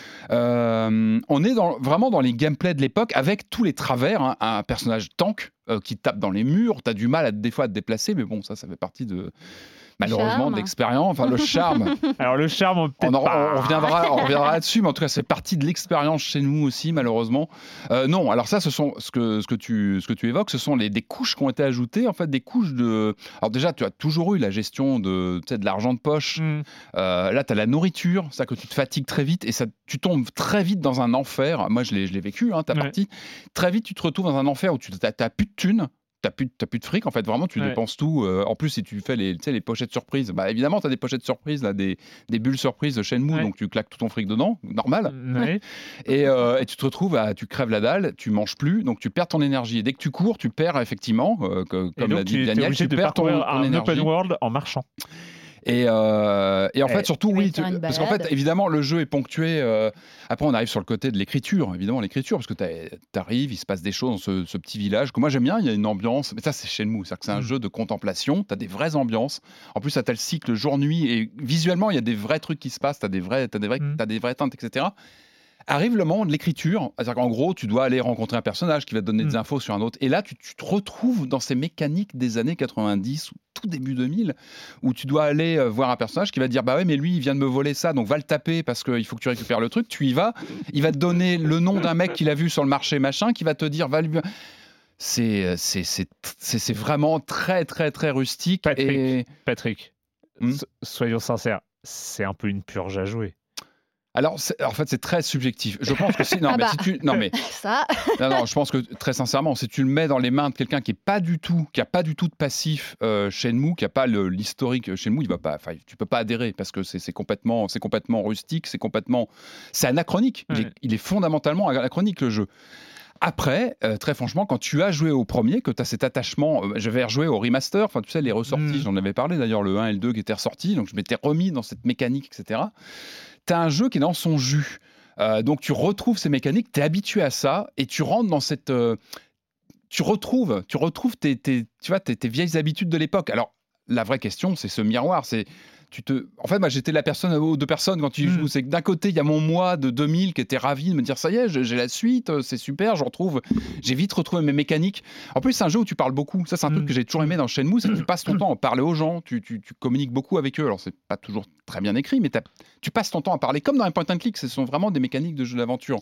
On est vraiment dans les gameplays de l'époque avec tous les travers. Hein, un personnage tank qui tape dans les murs, t'as du mal des fois à te déplacer, mais bon, ça fait partie de malheureusement de l'expérience, enfin le charme. Alors le charme, on reviendra là-dessus, mais en tout cas, c'est partie de l'expérience chez nous aussi, malheureusement. Non, alors ça, ce que tu évoques, ce sont des couches qui ont été ajoutées, en fait, des couches de. Alors déjà, tu as toujours eu la gestion de l'argent de poche. Là, tu as la nourriture, ça que tu te fatigues très vite et ça, tu tombes très vite dans un enfer. Moi, je l'ai vécu, hein, ta partie. Très vite, tu te retrouves dans un enfer où tu n'as plus de thunes. T'as plus de fric, en fait, vraiment, tu dépenses tout. En plus, si tu fais les pochettes surprises, bah évidemment, tu as des pochettes surprises, là, des bulles surprises de Shenmue, donc tu claques tout ton fric dedans, normal. Et tu te retrouves tu crèves la dalle, tu manges plus, donc tu perds ton énergie. Et dès que tu cours, tu perds effectivement, comme l'a dit Daniel, tu perds ton énergie. Un open world en marchant. Et en fait, surtout, parce qu'en fait, évidemment, le jeu est ponctué. Après, on arrive sur le côté de l'écriture, évidemment, parce que tu arrives, il se passe des choses dans ce petit village que moi j'aime bien. Il y a une ambiance, mais ça, c'est Shenmue, c'est-à-dire que c'est un jeu de contemplation. Tu as des vraies ambiances. En plus, tu as le cycle jour-nuit et visuellement, il y a des vrais trucs qui se passent. Tu as des vraies teintes, etc. Arrive le moment de l'écriture, c'est-à-dire qu'en gros, tu dois aller rencontrer un personnage qui va te donner des infos sur un autre. Et là, tu te retrouves dans ces mécaniques des années 90 ou tout début 2000, où tu dois aller voir un personnage qui va te dire « Bah ouais, mais lui, il vient de me voler ça, donc va le taper parce qu'il faut que tu récupères le truc. » Tu y vas, il va te donner le nom d'un mec qu'il a vu sur le marché, machin, qui va te dire « Va lui... » C'est vraiment très, très, très rustique. Patrick, soyons sincères, c'est un peu une purge à jouer. Alors, en fait, c'est très subjectif. Je pense que si ça. Non, je pense que très sincèrement, si tu le mets dans les mains de quelqu'un qui a pas du tout de passif Shenmue, qui a pas l'historique Shenmue, tu peux pas adhérer parce que c'est complètement rustique, c'est anachronique. Il est fondamentalement anachronique le jeu. Après, très franchement, quand tu as joué au premier, que tu as cet attachement, je vais rejouer au remaster, enfin tu sais, les ressorties, j'en avais parlé d'ailleurs, le 1 et le 2 qui étaient ressortis, donc je m'étais remis dans cette mécanique, etc. Tu as un jeu qui est dans son jus. Donc tu retrouves ces mécaniques, tu es habitué à ça, et tu rentres dans cette... tu retrouves tes vieilles habitudes de l'époque. Alors, la vraie question, c'est ce miroir, c'est... En fait, moi, j'étais la personne aux deux personnes quand tu joues. C'est que d'un côté, il y a mon moi de 2000 qui était ravi de me dire ça y est, j'ai la suite, c'est super, j'ai vite retrouvé mes mécaniques. En plus, c'est un jeu où tu parles beaucoup. Ça, c'est un truc que j'ai toujours aimé dans Shenmue, c'est que tu passes ton temps à parler aux gens, tu communiques beaucoup avec eux. Alors, c'est pas toujours très bien écrit, mais tu passes ton temps à parler comme dans un point and click. Ce sont vraiment des mécaniques de jeu d'aventure.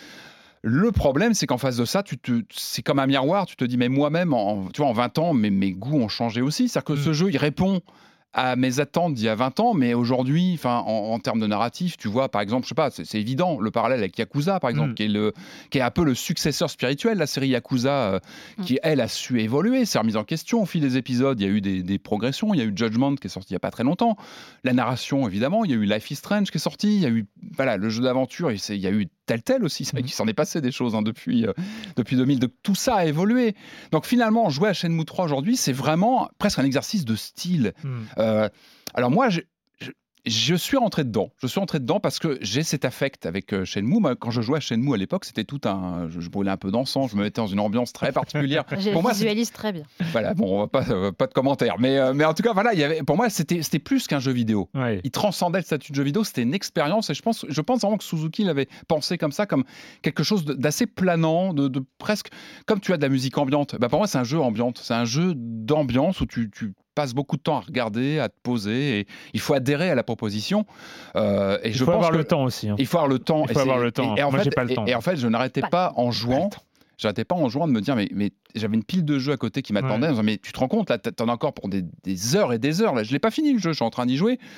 Le problème, c'est qu'en face de ça, c'est comme un miroir. Tu te dis, mais moi-même, en 20 ans, mes goûts ont changé aussi. C'est-à-dire que ce jeu, il répond à mes attentes d'il y a 20 ans, mais aujourd'hui, en termes de narratif, tu vois, par exemple, je sais pas, c'est évident, le parallèle avec Yakuza, par exemple, qui est un peu le successeur spirituel de la série Yakuza, qui, elle, a su évoluer, s'est remise en question au fil des épisodes, il y a eu des progressions, il y a eu Judgment qui est sorti il n'y a pas très longtemps, la narration, évidemment, il y a eu Life is Strange qui est sorti, il y a eu le jeu d'aventure, il y a eu Telltale aussi, c'est vrai qu'il s'en est passé des choses depuis 2000, donc tout ça a évolué. Donc finalement, jouer à Shenmue 3 aujourd'hui, c'est vraiment presque un exercice de style. Alors moi, je suis rentré dedans. Je suis rentré dedans parce que j'ai cet affect avec Shenmue. Moi, quand je jouais à Shenmue à l'époque, c'était je brûlais un peu d'encens, je me mettais dans une ambiance très particulière. Je visualise très bien. Voilà, bon, on va pas de commentaires. Mais en tout cas, voilà, pour moi, c'était plus qu'un jeu vidéo. Ouais. Il transcendait le statut de jeu vidéo, c'était une expérience. Et je pense vraiment que Suzuki l'avait pensé comme ça, comme quelque chose d'assez planant, de presque comme tu as de la musique ambiante. Pour moi, c'est un jeu ambiante. C'est un jeu d'ambiance où tu passes beaucoup de temps à regarder, à te poser, et il faut adhérer à la proposition. Il faut avoir le temps aussi. Il faut avoir le temps. Il faut avoir le temps. Moi, j'ai pas le temps. Et en fait, je n'arrêtais pas en jouant. J'arrêtais pas en jouant de me dire, mais j'avais une pile de jeux à côté qui m'attendaient. Ouais. Mais tu te rends compte, là, t'en as encore pour des heures et des heures. Là, je l'ai pas fini le jeu, je suis en train d'y jouer.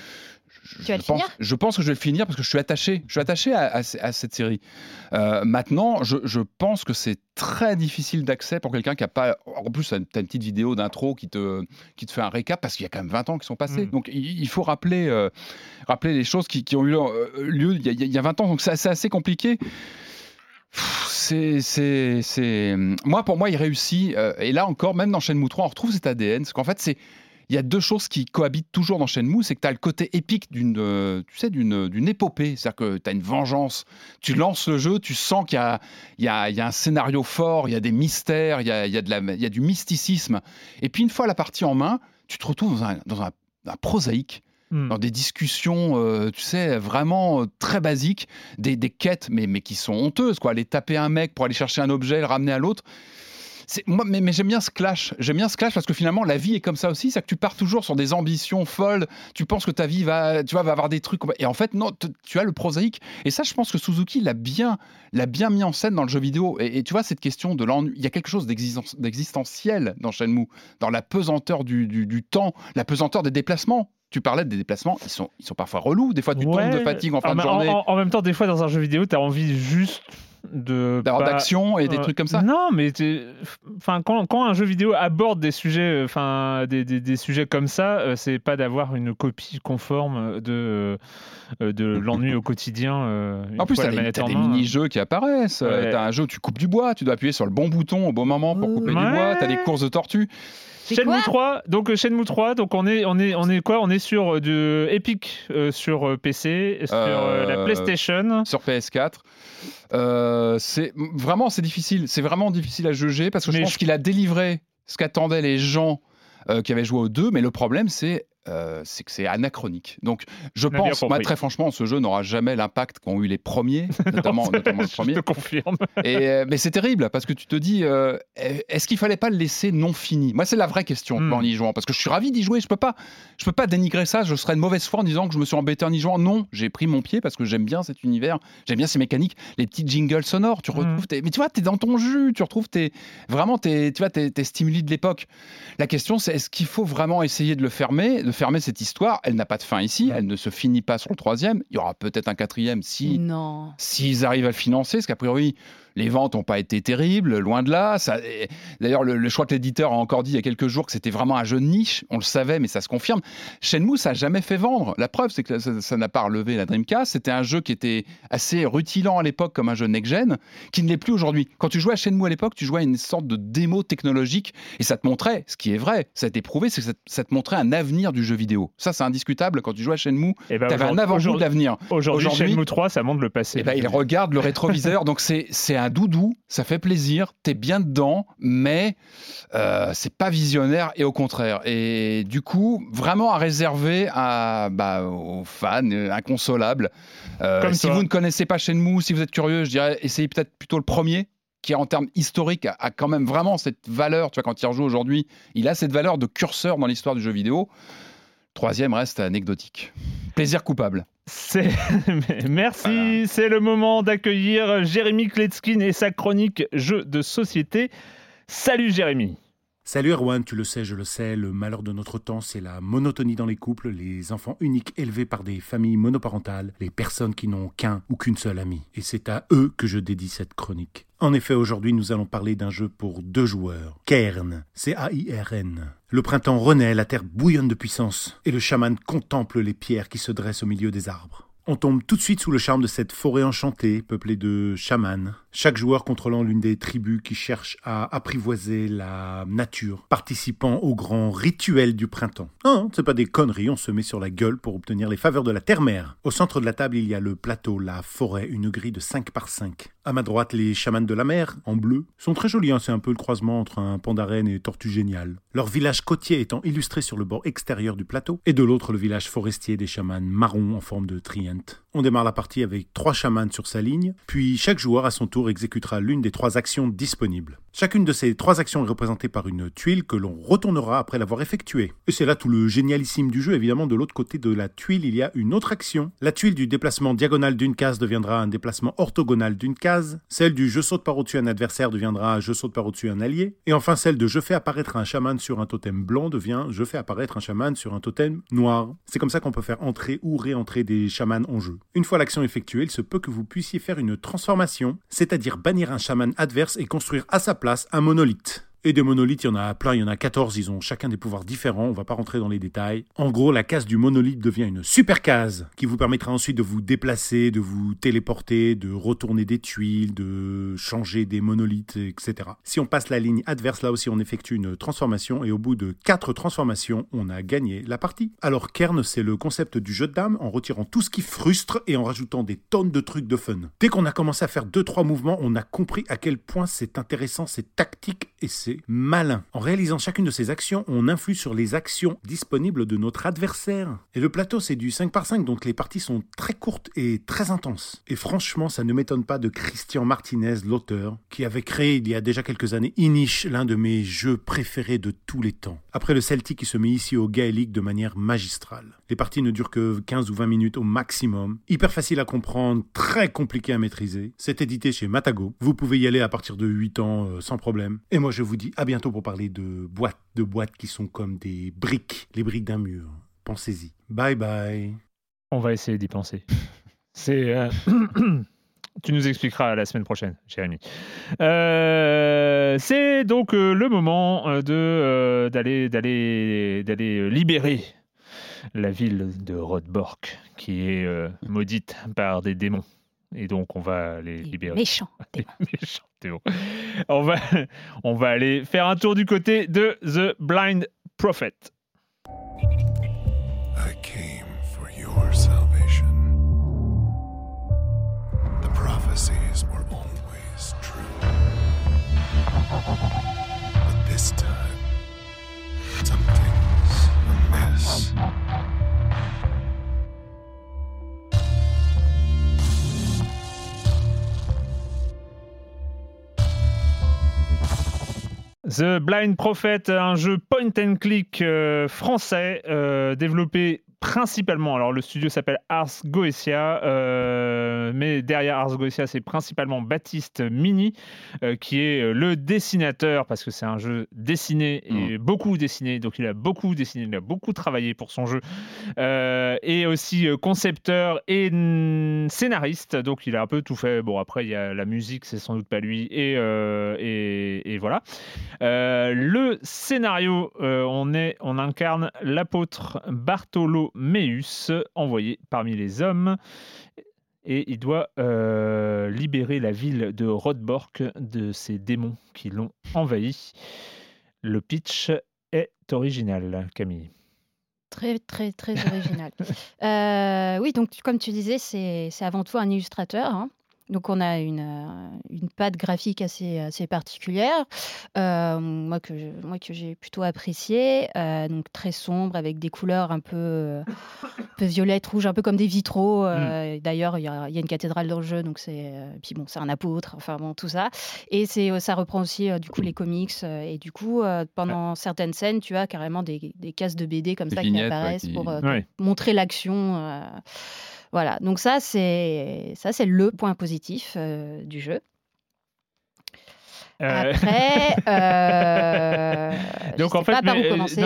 Je pense que je vais le finir parce que je suis attaché. Je suis attaché à cette série. Maintenant, je pense que c'est très difficile d'accès pour quelqu'un qui n'a pas... En plus, tu as une petite vidéo d'intro qui te fait un récap parce qu'il y a quand même 20 ans qui sont passés. Donc, il faut rappeler les choses qui ont eu lieu il y a 20 ans. Donc, c'est assez compliqué. Pour moi, il réussit. Et là encore, même dans Shenmue 3, on retrouve cet ADN. Parce qu'en fait, il y a deux choses qui cohabitent toujours dans Shenmue, c'est que tu as le côté épique d'une épopée, c'est-à-dire que tu as une vengeance, tu lances le jeu, tu sens qu'il y a un scénario fort, il y a des mystères, il y a du mysticisme. Et puis une fois la partie en main, tu te retrouves dans un prosaïque, dans des discussions, vraiment très basiques, des quêtes, mais qui sont honteuses, quoi. Aller taper un mec pour aller chercher un objet, le ramener à l'autre. Mais j'aime bien ce clash. J'aime bien ce clash parce que finalement, la vie est comme ça aussi. C'est que tu pars toujours sur des ambitions folles. Tu penses que ta vie va avoir des trucs. Et en fait, non, tu as le prosaïque. Et ça, je pense que Suzuki l'a bien mis en scène dans le jeu vidéo. Et tu vois, cette question de l'ennui, il y a quelque chose d'existentiel dans Shenmue, dans la pesanteur du temps, la pesanteur des déplacements. Tu parlais des déplacements, ils sont parfois relous. Des fois, tu tombes de fatigue en fin de journée. En même temps, des fois, dans un jeu vidéo, tu as envie juste d'avoir d'action et des trucs comme ça. Non, mais quand un jeu vidéo aborde des sujets, des sujets comme ça, c'est pas d'avoir une copie conforme de l'ennui au quotidien. En plus, t'as des mini-jeux qui apparaissent. Ouais. T'as un jeu où tu coupes du bois, tu dois appuyer sur le bon bouton au bon moment pour couper du bois. T'as des courses de tortues. Shenmue 3, donc on est quoi ? On est sur du Epic sur PC, sur la PlayStation, sur PS4. C'est difficile. C'est vraiment difficile à juger parce que je pense qu'il a délivré ce qu'attendaient les gens qui avaient joué aux 2, mais le problème c'est que c'est anachronique. Donc, je pense, moi, très franchement, ce jeu n'aura jamais l'impact qu'ont eu les premiers, notamment le premier. Je te confirme. Mais c'est terrible, parce que tu te dis, est-ce qu'il ne fallait pas le laisser non fini ? Moi, c'est la vraie question en y jouant, parce que je suis ravi d'y jouer. Je peux pas dénigrer ça, je serais de mauvaise foi en disant que je me suis embêté en y jouant. Non, j'ai pris mon pied, parce que j'aime bien cet univers, j'aime bien ces mécaniques, les petits jingles sonores, tu retrouves... Mais tu vois, t'es dans ton jus, tu retrouves tes stimuli de l'époque. La question, c'est est-ce qu'il faut vraiment essayer de le fermer cette histoire, elle n'a pas de fin ici, elle ne se finit pas sur le 3e, il y aura peut-être un 4e s'ils arrivent à le financer, parce qu'a priori, les ventes n'ont pas été terribles, loin de là. D'ailleurs, je crois que l'éditeur a encore dit il y a quelques jours que c'était vraiment un jeu de niche, on le savait, mais ça se confirme. Shenmue, ça n'a jamais fait vendre. La preuve, c'est que ça n'a pas relevé la Dreamcast. C'était un jeu qui était assez rutilant à l'époque comme un jeu next-gen, qui ne l'est plus aujourd'hui. Quand tu jouais à Shenmue à l'époque, tu jouais à une sorte de démo technologique, et ça te montrait, ce qui est vrai, ça a été prouvé, c'est que ça te montrait un avenir du jeu vidéo. Ça, c'est indiscutable. Quand tu jouais à Shenmue, tu avais un avant-goût d'avenir. Aujourd'hui, Shenmue 3, ça montre le passé. Il regarde le rétroviseur, donc c'est un doudou, ça fait plaisir, t'es bien dedans, mais c'est pas visionnaire, et au contraire. Et du coup, vraiment à réserver aux fans inconsolables. Si vous ne connaissez pas Shenmue, si vous êtes curieux, je dirais essayez peut-être plutôt le premier, qui en termes historiques a quand même vraiment cette valeur. Tu vois, quand il rejoue aujourd'hui, il a cette valeur de curseur dans l'histoire du jeu vidéo. 3e reste anecdotique. Plaisir coupable. Merci, c'est le moment d'accueillir Jérémy Kletskin et sa chronique Jeux de société. Salut Jérémy. Salut Erwan, tu le sais, je le sais, le malheur de notre temps, c'est la monotonie dans les couples, les enfants uniques élevés par des familles monoparentales, les personnes qui n'ont qu'un ou qu'une seule amie. Et c'est à eux que je dédie cette chronique. En effet, aujourd'hui, nous allons parler d'un jeu pour 2 joueurs. Cairn, C-A-I-R-N. Le printemps renaît, la terre bouillonne de puissance, et le chaman contemple les pierres qui se dressent au milieu des arbres. On tombe tout de suite sous le charme de cette forêt enchantée, peuplée de chamans, chaque joueur contrôlant l'une des tribus qui cherchent à apprivoiser la nature, participant au grand rituel du printemps. C'est pas des conneries, on se met sur la gueule pour obtenir les faveurs de la terre-mère. Au centre de la table, il y a le plateau, la forêt, une grille de 5x5. À ma droite, les chamans de la mer, en bleu, sont très jolis, c'est un peu le croisement entre un pandarène et tortue géniale. Leur village côtier étant illustré sur le bord extérieur du plateau, et de l'autre, le village forestier des chamans marrons en forme de triangle. On démarre la partie avec 3 chamans sur sa ligne, puis chaque joueur à son tour exécutera l'une des 3 actions disponibles. Chacune de ces 3 actions est représentée par une tuile que l'on retournera après l'avoir effectuée. Et c'est là tout le génialissime du jeu, évidemment, de l'autre côté de la tuile, il y a une autre action. La tuile du déplacement diagonal d'une case deviendra un déplacement orthogonal d'une case, celle du je saute par au-dessus un adversaire deviendra je saute par au-dessus un allié, et enfin celle de je fais apparaître un chaman sur un totem blanc devient je fais apparaître un chaman sur un totem noir. C'est comme ça qu'on peut faire entrer ou réentrer des chamans en jeu. Une fois l'action effectuée, il se peut que vous puissiez faire une transformation, c'est-à-dire bannir un chaman adverse et construire à sa place un monolithe. Et des monolithes, il y en a plein, il y en a 14, ils ont chacun des pouvoirs différents, on va pas rentrer dans les détails. En gros, la case du monolithe devient une super case qui vous permettra ensuite de vous déplacer, de vous téléporter, de retourner des tuiles, de changer des monolithes, etc. Si on passe la ligne adverse, là aussi on effectue une transformation et au bout de 4 transformations, on a gagné la partie. Alors Kern, c'est le concept du jeu de dames en retirant tout ce qui frustre et en rajoutant des tonnes de trucs de fun. Dès qu'on a commencé à faire 2-3 mouvements, on a compris à quel point c'est intéressant, c'est tactique et c'est malin. En réalisant chacune de ces actions, on influe sur les actions disponibles de notre adversaire. Et le plateau, c'est du 5x5, donc les parties sont très courtes et très intenses. Et franchement, ça ne m'étonne pas de Christian Martinez, l'auteur, qui avait créé il y a déjà quelques années Inish, l'un de mes jeux préférés de tous les temps. Après le Celtic, il se met ici au gaélique de manière magistrale. Les parties ne durent que 15 ou 20 minutes au maximum. Hyper facile à comprendre, très compliqué à maîtriser. C'est édité chez Matago. Vous pouvez y aller à partir de 8 ans sans problème. Et moi, je vous dis à bientôt pour parler de boîtes qui sont comme des briques, les briques d'un mur. Pensez-y. Bye bye. On va essayer d'y penser. C'est... Tu nous expliqueras la semaine prochaine, Jérémy. C'est donc le moment d'aller libérer la ville de Rodbork, qui est maudite par des démons. Et donc, on va les libérer. Méchants démons. On va aller faire un tour du côté de The Blind Prophet. I came for your salvation. The prophecies were always true. But this time, something's amiss. The Blind Prophet, un jeu point and click français développé principalement, alors le studio s'appelle Ars Goetia, mais derrière Ars Goetia, c'est principalement Baptiste Mini, qui est le dessinateur, parce que c'est un jeu dessiné, et beaucoup dessiné, donc il a beaucoup dessiné, il a beaucoup travaillé pour son jeu, et aussi concepteur et scénariste, donc il a un peu tout fait. Bon, après, il y a la musique, c'est sans doute pas lui, et voilà. Le scénario, on incarne l'apôtre Bartholoméus, envoyé parmi les hommes, et il doit libérer la ville de Rodbork de ces démons qui l'ont envahi. Le pitch est original, Camille. Très, très, très original. Oui, donc comme tu disais, c'est avant tout un illustrateur, hein. Donc on a une patte graphique assez particulière, moi que j'ai plutôt appréciée, donc très sombre avec des couleurs un peu violettes, rouges, un peu comme des vitraux. D'ailleurs il y a une cathédrale dans le jeu, donc puis bon, c'est un apôtre, enfin bon, tout ça. Et ça reprend aussi du coup les comics, et du coup pendant certaines scènes tu as carrément des cases de BD comme ça qui apparaissent pour montrer l'action. Voilà, donc ça c'est le point positif du jeu. Après, donc en fait, pas par où commencer.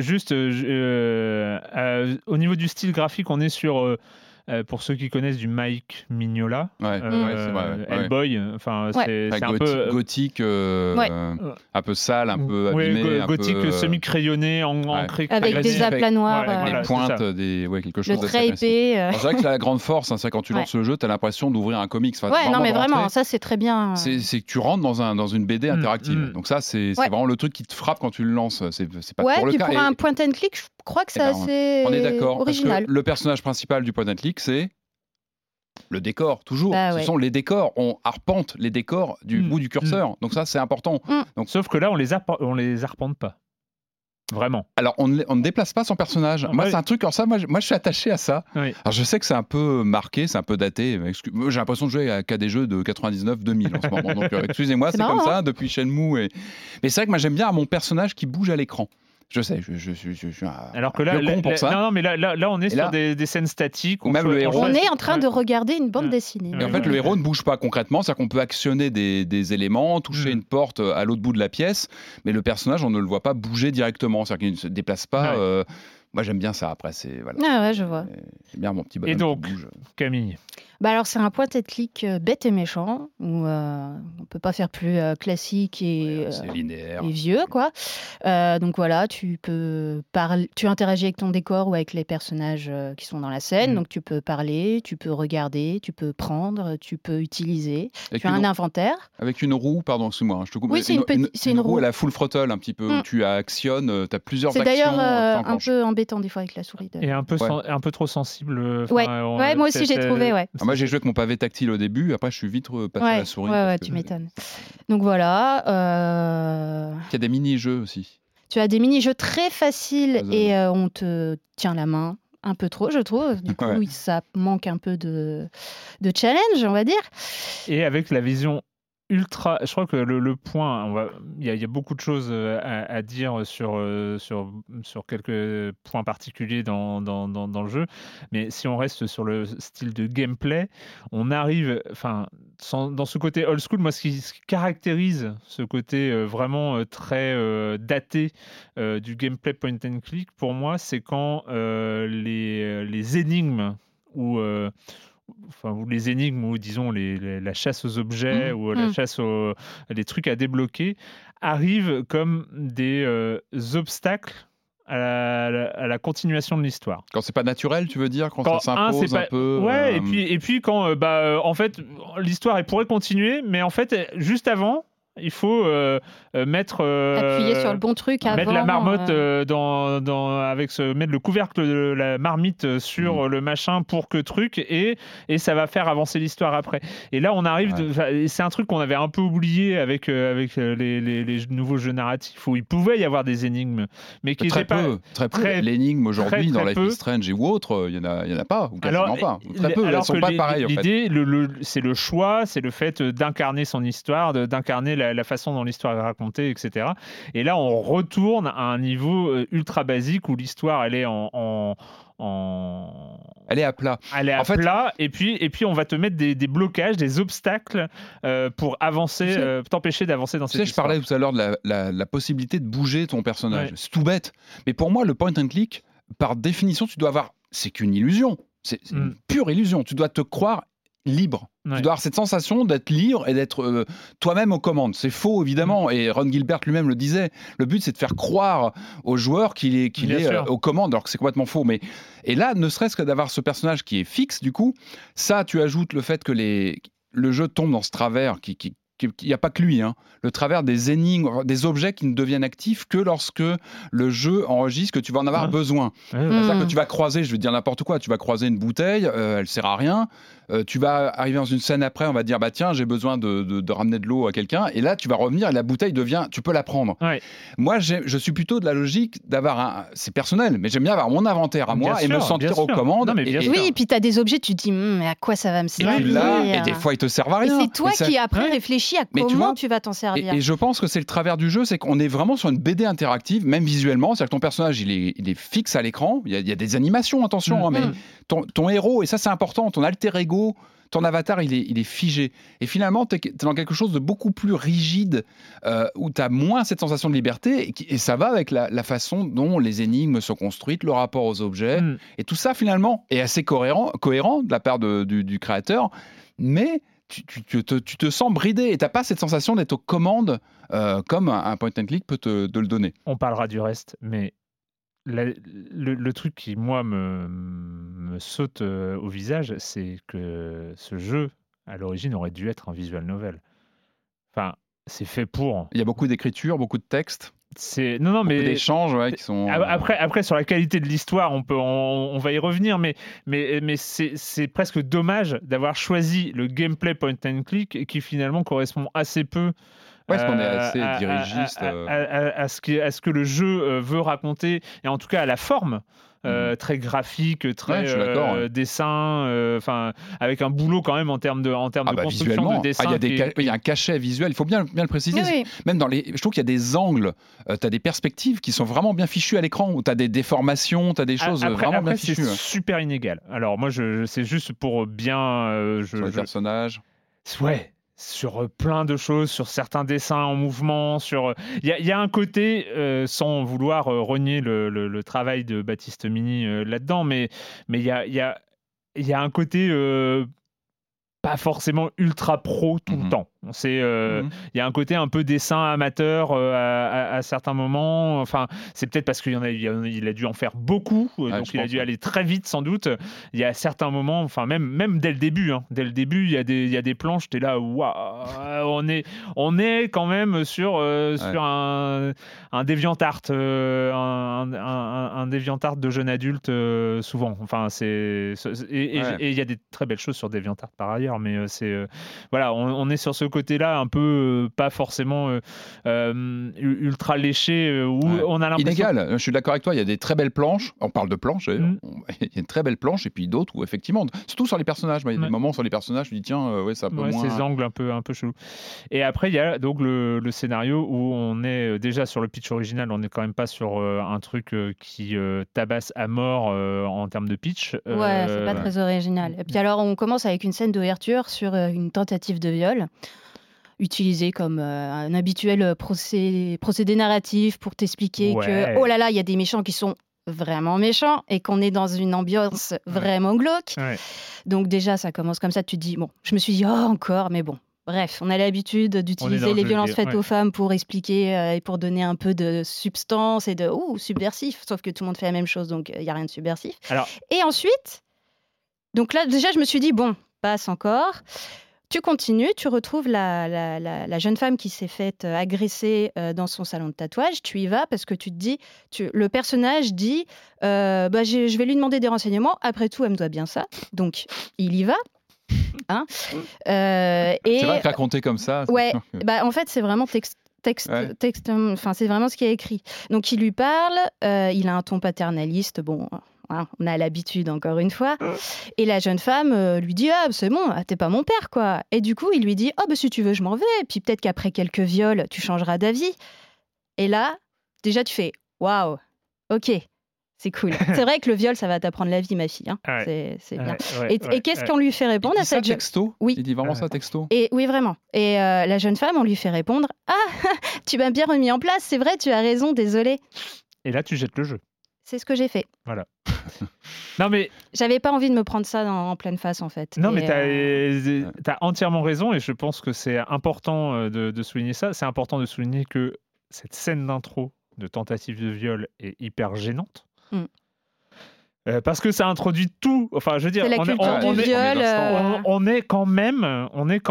Au niveau du style graphique, on est sur pour ceux qui connaissent du Mike Mignola, Hellboy, enfin c'est un peu gothique, un peu sale, un peu abîmé, gothique, semi-crayonné, avec des aplats noirs, avec des pointes, quelque chose de très épais. C'est vrai que c'est la grande force, hein, c'est quand tu lances le jeu, tu as l'impression d'ouvrir un comics. Non mais vraiment, ça c'est très bien. C'est que tu rentres dans une BD interactive. Donc ça c'est vraiment le truc qui te frappe quand tu le lances. C'est pas pour le cas. Pour un point and click, je crois que c'est assez original. On est d'accord, parce que le personnage principal du point and click, c'est le décor, toujours. Ce sont les décors. On arpente les décors du bout du curseur. Donc ça, c'est important. Donc, sauf que là, on les arpente pas. Vraiment. Alors, on ne déplace pas son personnage. Moi, c'est un truc, alors ça, moi, je suis attaché à ça. Oui. Alors, je sais que c'est un peu marqué, c'est un peu daté. J'ai l'impression de jouer qu'à des jeux de 99-2000 en ce moment. Donc, excusez-moi, c'est comme ça, depuis Shenmue. Mais c'est vrai que moi, j'aime bien mon personnage qui bouge à l'écran. Je sais, je suis un alors que là, pour ça. Non, mais là, on est sur des scènes statiques. Même le héros. On est en train de regarder une bande dessinée. Et en fait, le héros ne bouge pas concrètement, c'est-à-dire qu'on peut actionner des éléments, toucher une porte à l'autre bout de la pièce, mais le personnage, on ne le voit pas bouger directement, c'est-à-dire qu'il ne se déplace pas. Moi, j'aime bien ça. Après, c'est voilà. Ah ouais, je vois. J'aime bien mon petit bonhomme. Et donc, qui bouge. Camille. Bah alors c'est un point and click bête et méchant où on peut pas faire plus classique et, C'est linéaire. et vieux quoi. Donc voilà, tu interagis avec ton décor ou avec les personnages qui sont dans la scène. Donc tu peux parler, tu peux regarder, tu peux prendre, tu peux utiliser. Tu as un inventaire. Avec une roue, pardon, excuse-moi, je te coupe. Oui, c'est une roue à la full throttle un petit peu où tu actionnes, tu as plusieurs actions. C'est d'ailleurs un peu embêtant des fois avec la souris. Et un peu trop sensible. Ouais, moi aussi j'ai trouvé. Ouais. Moi, j'ai joué avec mon pavé tactile au début, après je suis vite passé à la souris. Ouais, tu m'étonnes. Donc voilà. Il y a des mini-jeux aussi. Tu as des mini-jeux très faciles et on te tient la main un peu trop, je trouve. Du coup, ça manque un peu de challenge, on va dire. Et avec la vision ultra... Je crois que le point... Il y a beaucoup de choses à dire sur quelques points particuliers dans le jeu. Mais si on reste sur le style de gameplay, on arrive... dans ce côté old school, moi, ce qui caractérise ce côté vraiment très daté du gameplay point and click, pour moi, c'est quand les énigmes ou les énigmes ou disons la chasse aux objets ou la chasse les trucs à débloquer arrivent comme des obstacles à la continuation de l'histoire. Quand c'est pas naturel, tu veux dire, quand ça s'impose un peu. Ouais, et puis quand en fait l'histoire elle pourrait continuer, mais en fait juste avant il faut mettre appuyer sur le bon truc avant, mettre la marmotte mettre le couvercle de la marmite sur le machin pour que truc et ça va faire avancer l'histoire après. Et là on arrive c'est un truc qu'on avait un peu oublié avec les nouveaux jeux narratifs où il pouvait y avoir des énigmes mais qui très peu. L'énigme aujourd'hui dans Life is Strange ou autre, il y en a pas ou quasiment pas. Très peu, elles sont pas pareilles en fait. L'idée c'est le choix, c'est le fait d'incarner son histoire, d'incarner la façon dont l'histoire est racontée, etc. Et là, on retourne à un niveau ultra basique où l'histoire, elle est elle est à plat. Elle est à plat, et puis on va te mettre des blocages, des obstacles pour avancer, t'empêcher d'avancer dans cette histoire. Je parlais tout à l'heure de la possibilité de bouger ton personnage. C'est tout bête. Mais pour moi, le point and click, par définition, tu dois avoir... C'est qu'une illusion. C'est une pure illusion. Tu dois te croire libre. Tu dois avoir cette sensation d'être libre et d'être toi-même aux commandes. C'est faux, évidemment, et Ron Gilbert lui-même le disait. Le but, c'est de faire croire au joueur qu'il est aux commandes, alors que c'est complètement faux. Et là, ne serait-ce que d'avoir ce personnage qui est fixe, du coup, ça, tu ajoutes le fait que le jeu tombe dans ce travers il n'y a pas que lui, le travers des énigmes, des objets qui ne deviennent actifs que lorsque le jeu enregistre que tu vas en avoir besoin. C'est-à-dire que tu vas croiser, je vais te dire n'importe quoi, tu vas croiser une bouteille, elle ne sert à rien, tu vas arriver dans une scène après, on va dire, tiens, j'ai besoin de ramener de l'eau à quelqu'un, et là, tu vas revenir et la bouteille tu peux la prendre. Moi, je suis plutôt de la logique d'avoir c'est personnel, mais j'aime bien avoir mon inventaire à moi et me sentir aux commandes. Oui, et puis tu as des objets, tu te dis, mais à quoi ça va me servir ? Et des fois, ils te servent à rien. Et c'est toi qui après réfléchis à comment tu vas t'en servir. Et je pense que c'est le travers du jeu, c'est qu'on est vraiment sur une BD interactive, même visuellement. C'est-à-dire que ton personnage, il est fixe à l'écran. Il y a des animations, attention, mais ton héros, et ça c'est important, ton alter ego, ton avatar, il est figé. Et finalement, tu es dans quelque chose de beaucoup plus rigide, où tu as moins cette sensation de liberté, et ça va avec la façon dont les énigmes sont construites, le rapport aux objets. Et tout ça, finalement, est assez cohérent de la part du créateur, mais tu te sens bridé et tu n'as pas cette sensation d'être aux commandes comme un point and click peut te le donner. On parlera du reste, mais le truc qui, moi, me saute au visage, c'est que ce jeu, à l'origine, aurait dû être un visual novel. Enfin, c'est fait pour... Il y a beaucoup d'écriture, beaucoup de textes. Beaucoup d'échanges qui sont... Après, sur la qualité de l'histoire, on va y revenir, mais c'est presque dommage d'avoir choisi le gameplay point and click qui finalement correspond assez peu parce qu'on est assez dirigiste à ce que le jeu veut raconter, et en tout cas à la forme. Très graphique, très dessin, avec un boulot quand même en termes de construction de dessin. Il y a un cachet visuel, il faut bien le préciser. Oui. Même je trouve qu'il y a des angles, tu as des perspectives qui sont vraiment bien fichues à l'écran, où tu as des déformations, tu as des choses vraiment bien fichues. C'est super inégal. Alors moi, c'est juste pour bien... Sur les personnages. Ouais. sur plein de choses, sur certains dessins en mouvement, il y a un côté, sans vouloir renier le travail de Baptiste Mini là-dedans, mais il y a un côté pas forcément ultra pro tout le temps. Il y a un côté un peu dessin amateur à certains moments. Enfin, c'est peut-être parce qu'il a dû en faire beaucoup, donc il a dû aller très vite sans doute. Il y a certains moments, enfin même dès le début, il y a des planches. T'es là, waouh, on est quand même sur un DeviantArt, un DeviantArt de jeune adulte souvent. Enfin, et il y a des très belles choses sur DeviantArt par ailleurs, mais voilà, on est sur ce côté-là un peu pas forcément ultra léché où on a l'impression... Inégal, je suis d'accord avec toi, il y a des très belles planches, on parle de planches d'ailleurs, il y a une très belle planche et puis d'autres où effectivement, surtout sur les personnages, il y a des moments sur les personnages, je me dis tiens, c'est un peu moins... ces angles un peu chelous. Et après il y a donc le scénario où on est déjà sur le pitch original, on n'est quand même pas sur un truc qui tabasse à mort en termes de pitch. Ouais, c'est pas très original. Et puis alors on commence avec une scène d'ouverture sur une tentative de viol, utilisée comme un habituel procédé narratif pour t'expliquer que, oh là là, il y a des méchants qui sont vraiment méchants et qu'on est dans une ambiance vraiment glauque. Ouais. Donc déjà, ça commence comme ça, tu te dis, bon, je me suis dit, oh encore, mais bon. Bref, on a l'habitude d'utiliser les violences faites aux femmes pour expliquer et pour donner un peu de substance et de subversif, sauf que tout le monde fait la même chose, donc il n'y a rien de subversif. Alors... Et ensuite, donc là, déjà, je me suis dit, bon, passe encore. Tu continues, tu retrouves la jeune femme qui s'est faite agresser dans son salon de tatouage. Tu y vas parce que tu te dis, le personnage dit, je vais lui demander des renseignements. Après tout, elle me doit bien ça. Donc, il y va. Hein c'est vrai que raconter comme ça. Ouais, en fait, c'est vraiment texte, enfin, c'est vraiment ce qui est écrit. Donc, il lui parle, il a un ton paternaliste, bon... On a l'habitude, encore une fois. Et la jeune femme lui dit « Ah, c'est bon, t'es pas mon père, quoi. » Et du coup, il lui dit « Oh, si tu veux, je m'en vais. Et puis peut-être qu'après quelques viols, tu changeras d'avis. » Et là, déjà, tu fais « Waouh, ok, c'est cool. » C'est vrai que le viol, ça va t'apprendre la vie, ma fille. Hein. C'est bien. Et qu'est-ce qu'on lui fait répondre à cette jeune femme ? Oui. Il dit vraiment ça texto. Et oui, vraiment. Et la jeune femme, on lui fait répondre « Ah, tu m'as bien remis en place. C'est vrai, tu as raison, désolé. » Et là, tu jettes le jeu. C'est ce que j'ai fait. Voilà. Non, mais... J'avais pas envie de me prendre ça en pleine face, en fait. Non, mais t'as entièrement raison, et je pense que c'est important de souligner ça. C'est important de souligner que cette scène d'intro de tentative de viol est hyper gênante. Parce que ça introduit tout. Enfin, je veux dire, on est quand même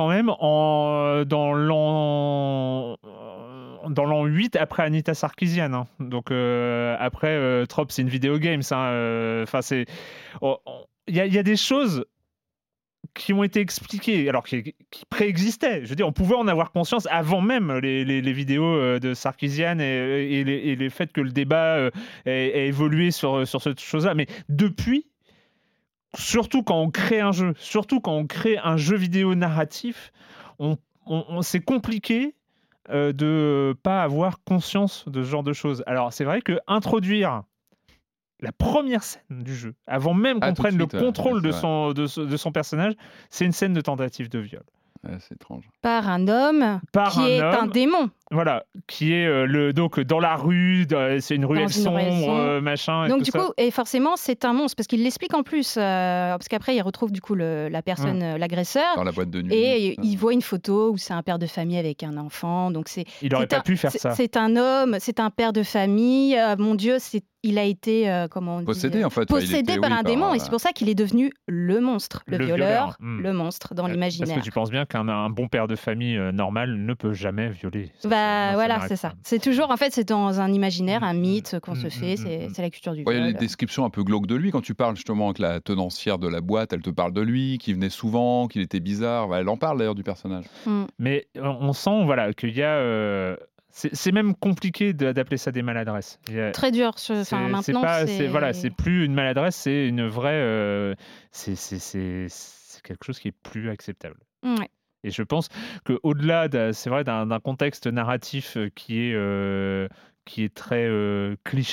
dans l'an 8 après Anita Sarkeesian. Hein. Donc après Trop, c'est une vidéo game. Il y a des choses qui ont été expliquées, alors qui préexistaient. Je veux dire, on pouvait en avoir conscience avant même les vidéos de Sarkeesian et les faits que le débat ait évolué sur cette chose-là. Mais depuis, surtout quand on crée un jeu vidéo narratif, c'est compliqué de pas avoir conscience de ce genre de choses. Alors, c'est vrai que introduire la première scène du jeu, avant même qu'on prenne le contrôle de son personnage, c'est une scène de tentative de viol. C'est étrange. Par un homme qui est un démon. Voilà, qui est donc dans la rue, c'est une ruelle sombre, machin. Donc du coup, et forcément, c'est un monstre parce qu'il l'explique en plus, parce qu'après il retrouve du coup la personne, l'agresseur, dans la boîte de nuit, et il voit une photo où c'est un père de famille avec un enfant. Donc il n'aurait pas pu faire ça. C'est un homme, c'est un père de famille. Mon Dieu, il a été possédé en fait. Possédé par un démon, et c'est pour ça qu'il est devenu le monstre, le violeur, le monstre dans l'imaginaire. Parce que tu penses bien qu'un bon père de famille normal ne peut jamais violer. Voilà, c'est ça. C'est toujours, en fait, c'est dans un imaginaire, un mythe qu'on se fait, c'est la culture du viol. Il y a les descriptions un peu glauques de lui, quand tu parles justement avec la tenancière de la boîte, elle te parle de lui, qu'il venait souvent, qu'il était bizarre, elle en parle d'ailleurs du personnage. Mais on sent qu'il y a... C'est même compliqué d'appeler ça des maladresses. Très dur. Maintenant, c'est plus une maladresse, c'est une vraie... c'est quelque chose qui est plus acceptable. Ouais. Et je pense qu'au-delà, c'est vrai, d'un contexte narratif qui est très cliché,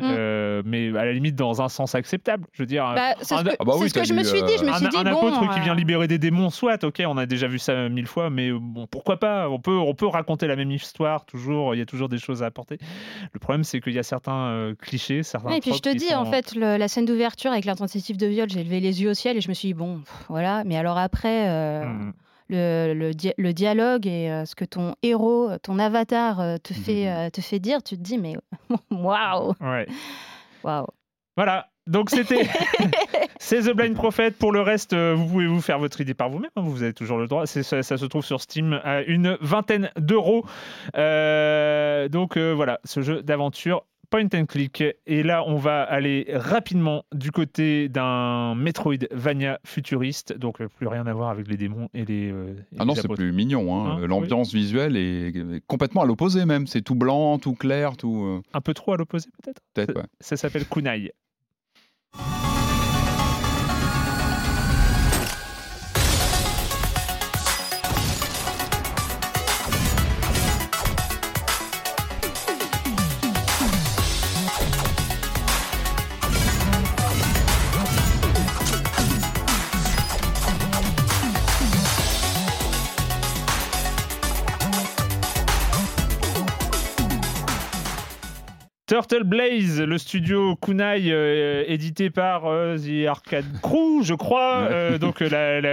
mais à la limite dans un sens acceptable. Je veux dire, c'est ce que je me suis dit. Je me suis dit, un apôtre qui vient libérer des démons, soit, ok, on a déjà vu ça 1000 fois, mais bon, pourquoi pas, on peut raconter la même histoire, toujours, il y a toujours des choses à apporter. Le problème, c'est qu'il y a certains clichés, certains et puis je te dis, en fait, la scène d'ouverture avec l'intensité de viol, j'ai levé les yeux au ciel et je me suis dit, bon, voilà, mais alors après... Le dialogue et ce que ton héros, ton avatar te fait dire, tu te dis, mais waouh! Ouais. Waouh! Voilà, donc c'est The Blind Prophet. Pour le reste, vous pouvez vous faire votre idée par vous-même, hein, vous avez toujours le droit. Ça se trouve sur Steam à une 20aine d'euros. Donc voilà, ce jeu d'aventure point and click. Et là, on va aller rapidement du côté d'un Metroidvania futuriste. Donc, plus rien à voir avec les démons et les. Non, c'est plus mignon. Hein. L'ambiance visuelle est complètement à l'opposé, même. C'est tout blanc, tout clair, tout. Un peu trop à l'opposé, peut-être. Peut-être, ouais. Ça s'appelle Kunai. Turtle Blaze, le studio Kunai, édité par The Arcade Crew, je crois. Donc la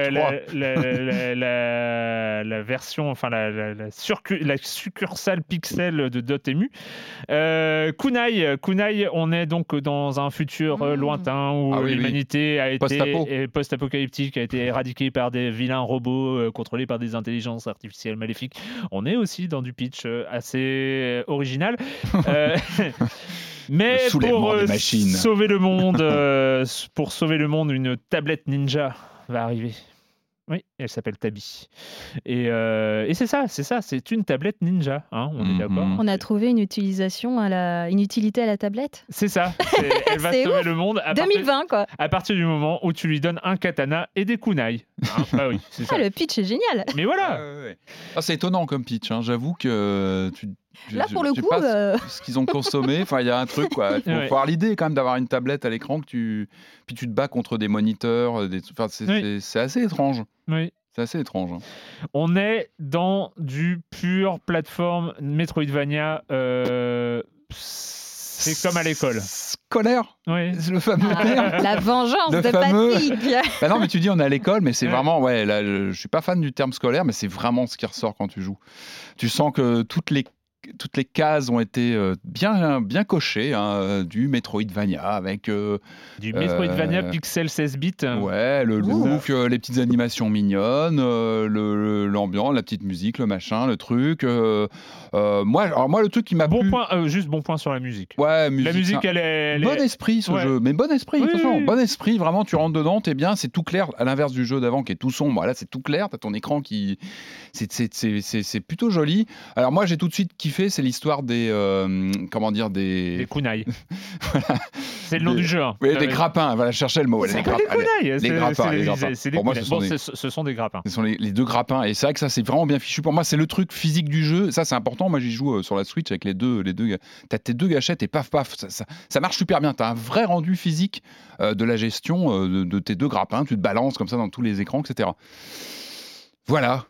version, enfin la succursale pixel de Dotemu. Kunai, on est donc dans un futur lointain où l'humanité a été post-apocalyptique, a été éradiquée par des vilains robots contrôlés par des intelligences artificielles maléfiques. On est aussi dans du pitch assez original. Mais pour sauver le monde, une tablette ninja va arriver. Oui, elle s'appelle Tabi. Et c'est ça, c'est une tablette ninja, hein, on est d'accord. On a trouvé une utilité à la tablette. C'est ça, elle va sauver le monde 2020, quoi. À partir du moment où tu lui donnes un katana et des kunai. Hein, bah oui, c'est ça. Le pitch est génial. Mais voilà. C'est étonnant comme pitch, hein. J'avoue que là, pour le coup, ce qu'ils ont consommé, il y a un truc, quoi. Il faut avoir l'idée quand même d'avoir une tablette à l'écran puis tu te bats contre des moniteurs. C'est assez étrange. Oui. C'est assez étrange. Hein. On est dans du pur plateforme Metroidvania. C'est comme à l'école. Scolaire. Oui. C'est le fameux terme. La vengeance de Patrick. Non, mais tu dis on est à l'école, mais c'est vraiment... Ouais, là, je suis pas fan du terme scolaire, mais c'est vraiment ce qui ressort quand tu joues. Tu sens que toutes les cases ont été bien cochées, hein, du Metroidvania avec... du Metroidvania pixel 16 bits. Ouais, le look, les petites animations mignonnes, l'ambiance, la petite musique, le machin, le truc. Moi, le truc qui m'a plu... Juste bon point sur la musique. Ouais, la musique, elle est... Bon esprit, ce jeu. Mais bon esprit, attention. Bon esprit, vraiment, tu rentres dedans, t'es bien, c'est tout clair, à l'inverse du jeu d'avant qui est tout sombre. Là, c'est tout clair, t'as ton écran qui... C'est plutôt joli. Alors moi, j'ai tout de suite kiffé, c'est l'histoire des kunai. Voilà. C'est le nom du jeu. Hein. Oui, des grappins, voilà, chercher le mot. C'est pas des kunai. Les grappins. Pour moi, ce sont des grappins. Ce sont les deux grappins. Et c'est vrai que ça, c'est vraiment bien fichu. Pour moi, c'est le truc physique du jeu. Ça, c'est important. Moi, j'y joue sur la Switch avec les deux. T'as tes deux gâchettes et paf. Ça marche super bien. T'as un vrai rendu physique de la gestion de tes deux grappins. Tu te balances comme ça dans tous les écrans, etc. Voilà.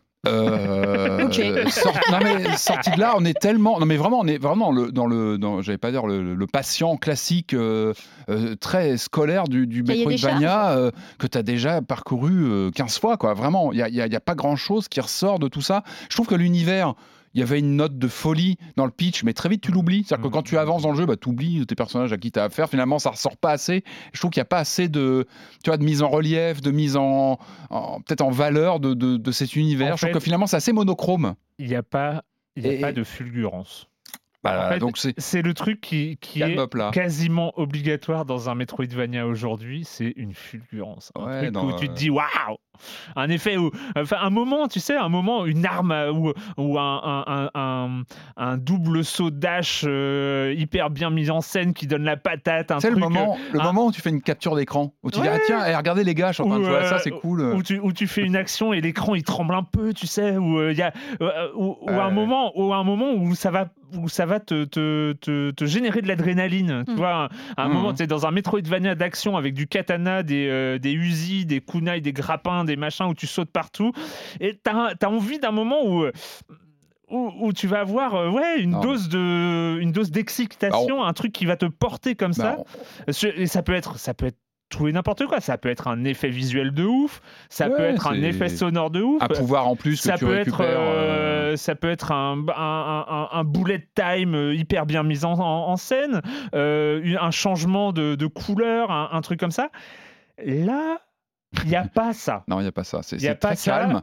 Sorti de là, on est tellement, on est vraiment dans j'allais pas dire le patient classique très scolaire du Metroidvania que tu as déjà parcouru 15 fois, quoi. Vraiment, il y a pas grand chose qui ressort de tout ça. Je trouve que l'univers, il y avait une note de folie dans le pitch, mais très vite tu l'oublies. C'est-à-dire que quand tu avances dans le jeu, tu oublies tes personnages à qui tu as affaire. Finalement, ça ressort pas assez. Je trouve qu'il n'y a pas assez de mise en relief, de mise peut-être en valeur de cet univers. Je trouve que finalement, c'est assez monochrome. Il n'y a pas de fulgurance. En fait, donc c'est le truc qui est quasiment obligatoire dans un Metroidvania aujourd'hui, c'est une fulgurance. Un truc où tu te dis waouh. un effet où, enfin, un moment, tu sais, une arme ou un double saut dash hyper bien mis en scène qui donne la patate. C'est le moment où tu fais une capture d'écran, où tu dis tiens, regardez les gars, je suis en train de jouer à ça, c'est cool. Où tu fais une action et l'écran il tremble un peu, tu sais, ou il y a un moment où ça va te générer de l'adrénaline, tu vois, un moment, tu es dans un Metroidvania d'action avec du katana, des Uzi, des kunai, des grappins, des machins où tu sautes partout, et t'as envie d'un moment où tu vas avoir une dose d'excitation, un truc qui va te porter comme ça. Et ça peut être tout et n'importe quoi. Ça peut être un effet visuel de ouf, ça peut être un effet sonore de ouf, un pouvoir en plus que tu récupères. Ça peut être un bullet time hyper bien mis en scène, un changement de couleur, un truc comme ça. Là, il n'y a pas ça. Non, il n'y a pas ça. C'est très calme.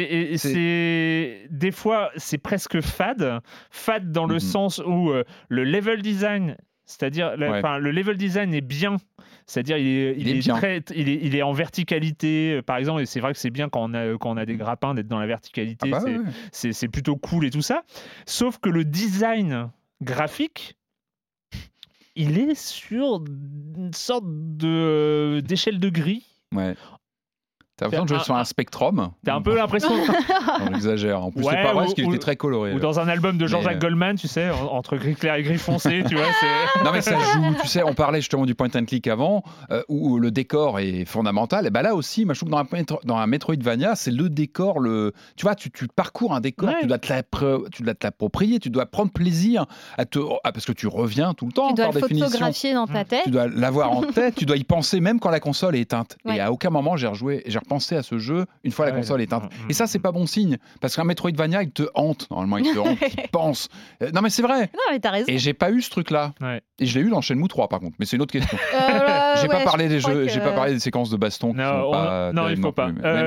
Des fois, c'est presque fade. Fade dans le sens où le level design, c'est-à-dire le level design est bien. C'est-à-dire il est en verticalité, par exemple, et c'est vrai que c'est bien quand on a des grappins d'être dans la verticalité. C'est plutôt cool et tout ça. Sauf que le design graphique, il est sur une sorte d'échelle de gris. Ouais. T'as l'impression de jouer sur un Spectrum. T'as un peu l'impression. On exagère. En plus, c'est pas vrai parce qu'il était très coloré. Ou dans un album de Jean-Jacques Goldman, tu sais, entre gris clair et gris foncé, tu vois. Non, mais ça joue. Tu sais, on parlait justement du point and click avant, où le décor est fondamental. Et ben là aussi, moi, je trouve que dans un Metroidvania, c'est le décor. Tu vois, tu parcours un décor, tu dois te l'approprier, tu dois prendre plaisir parce que tu reviens tout le temps. Tu dois par le définition. photographier dans ta tête. Tu dois l'avoir en tête, tu dois y penser même quand la console est éteinte. Et à aucun moment j'ai repensé à ce jeu une fois la console éteinte. Et ça, c'est pas bon signe. Parce qu'un Metroidvania, il te hante. Normalement, il te hante, il pense. Non, mais c'est vrai. Non, mais t'as raison. Et j'ai pas eu ce truc-là. Et je l'ai eu dans Shenmue 3, par contre. Mais c'est une autre question. J'ai pas parlé des jeux, j'ai pas parlé des séquences de baston. Non, il faut pas.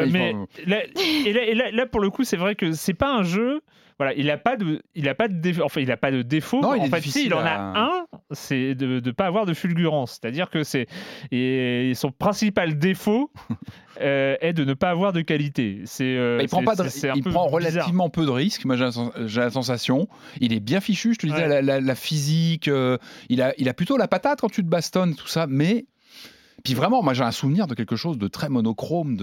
Là, pour le coup, c'est vrai que c'est pas un jeu. Voilà, il a pas de défaut. Non, en fait, si il en a un, c'est de pas avoir de fulgurance. C'est-à-dire que son principal défaut est de ne pas avoir de qualité. Il prend relativement peu de risques. Moi, j'ai la sensation. Il est bien fichu. Je te disais, la physique. Il a plutôt la patate quand tu te bastonnes, tout ça. Mais puis vraiment, moi, j'ai un souvenir de quelque chose de très monochrome,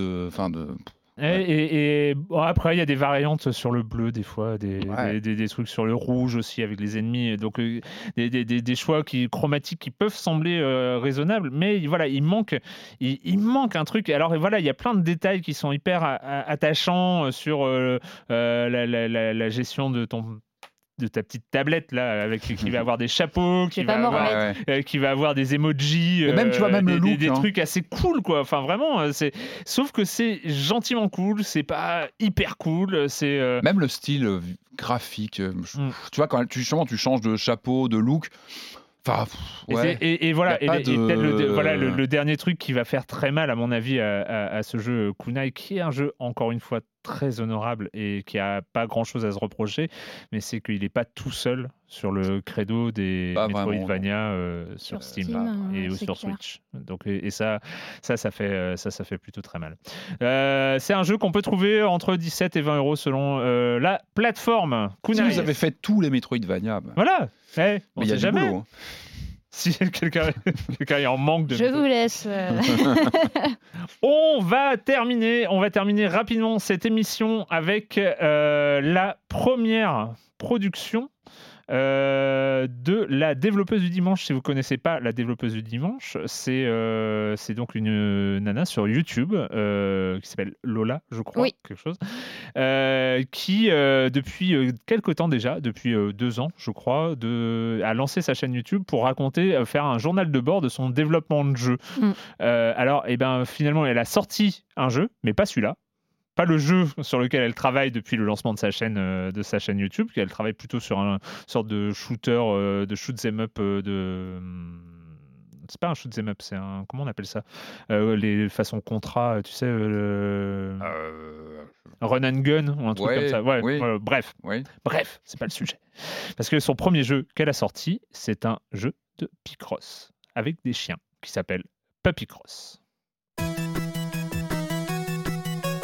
Et après, il y a des variantes sur le bleu, des fois, des trucs sur le rouge aussi avec les ennemis. Donc, des choix chromatiques qui peuvent sembler raisonnables, mais voilà, il manque un truc. Alors, voilà, il y a plein de détails qui sont hyper attachants sur la gestion de ta petite tablette là, qui va avoir des chapeaux, qui va avoir des emojis, même tu vois même le look, des trucs assez cool quoi. Enfin vraiment, sauf que c'est gentiment cool, c'est pas hyper cool, c'est même le style graphique. Tu vois quand tu changes de chapeau, de look. Enfin, et voilà, le dernier truc qui va faire très mal à mon avis à ce jeu Kunai, qui est un jeu encore une fois très honorable et qui a pas grand chose à se reprocher, mais c'est qu'il n'est pas tout seul sur le credo des Metroidvania sur Steam et sur Switch. Donc ça fait plutôt très mal. C'est un jeu qu'on peut trouver entre 17 et 20 euros selon la plateforme Kunai. Si vous avez fait tous les Metroidvania, voilà. On sait jamais. Boulot, hein. Si quelqu'un est en manque de... Je vous laisse. On va terminer rapidement cette émission avec la première production de la développeuse du dimanche. Si vous ne connaissez pas la développeuse du dimanche, c'est donc une nana sur YouTube qui s'appelle Lola, je crois, quelque chose, qui depuis quelque temps déjà, depuis 2 ans, je crois, a lancé sa chaîne YouTube pour faire un journal de bord de son développement de jeu. Alors, finalement, elle a sorti un jeu, mais pas celui-là. Pas le jeu sur lequel elle travaille depuis le lancement de sa chaîne YouTube, qu'elle travaille plutôt sur une sorte de shooter, de shoot 'em up, c'est pas un shoot 'em up, c'est un... Comment on appelle ça, les façons contrat, tu sais, run and gun ou un truc comme ça. Bref, c'est pas le sujet. Parce que son premier jeu qu'elle a sorti, c'est un jeu de Picross avec des chiens qui s'appelle Puppy Cross.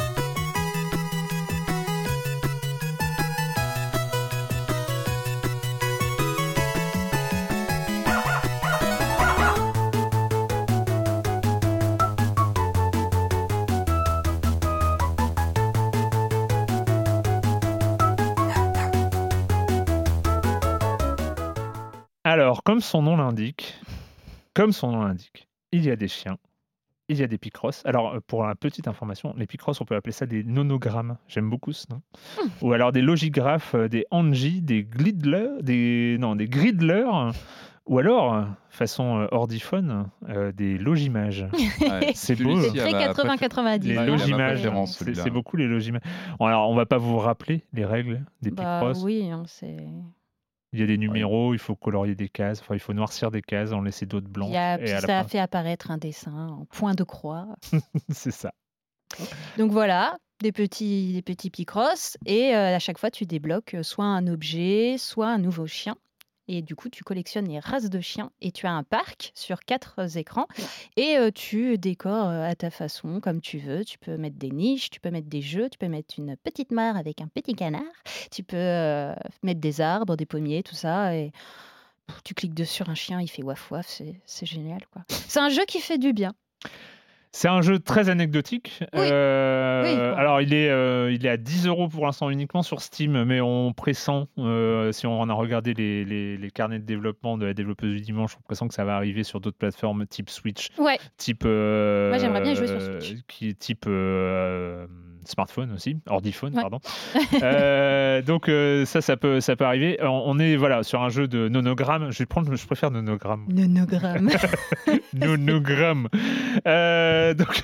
Alors, comme son nom l'indique, il y a des chiens, il y a des picross. Alors, pour la petite information, les picross, on peut appeler ça des nonogrammes. J'aime beaucoup ce nom. Ou alors des logographes, des Angie, des Gridler, des Gridler. Ou alors, façon ordiphone, des logimages. Ouais, C'est tu beau. les C'est dis, très elle va 80-90. Les Ouais, logimages, il y a ma préférence, c'est beaucoup les logimages. Bon, alors, on va pas vous rappeler les règles des Bah picross. oui, hein, c'est. Il y a des numéros, il faut colorier des cases, enfin il faut noircir des cases, en laisser d'autres blanches. Puis Et à la ça a fin, fait apparaître un dessin en point de croix. c'est ça. Donc voilà, des petits picross. Et à chaque fois, tu débloques soit un objet, soit un nouveau chien. Et du coup, tu collectionnes les races de chiens et tu as un parc sur 4 écrans et tu décores à ta façon, comme tu veux. Tu peux mettre des niches, tu peux mettre des jeux, tu peux mettre une petite mare avec un petit canard, tu peux mettre des arbres, des pommiers, tout ça. Et tu cliques dessus sur un chien, il fait waf waf, c'est génial, quoi. C'est un jeu qui fait du bien. C'est un jeu très anecdotique. Oui. Oui, bon. Alors, il est à 10 € pour l'instant uniquement sur Steam, mais on pressent, si on en a regardé les carnets de développement de la développeuse du dimanche, on pressent que ça va arriver sur d'autres plateformes type Switch, Ouais, type, moi j'aimerais bien y jouer sur Switch. type smartphone aussi, ordiphone, Ouais. pardon. Donc ça peut arriver. On est voilà sur un jeu de nonogramme. Je préfère nonogramme. Nonogramme. Nonogramme. Donc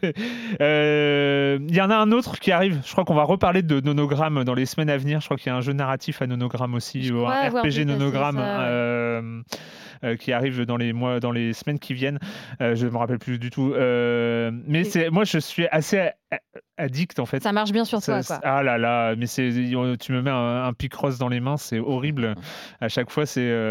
il y en a un autre qui arrive. Je crois qu'on va reparler de nonogramme dans les semaines à venir. Je crois qu'il y a un jeu narratif à nonogramme aussi, Je ou crois un avoir vu RPG passer nonogramme. ça, Qui arrive dans les semaines qui viennent. Je ne me rappelle plus du tout. Mais moi, je suis assez addict en fait. Ça marche bien sur toi, Ça- quoi. Ah là là, mais tu me mets un Picross dans les mains, c'est horrible. À chaque fois,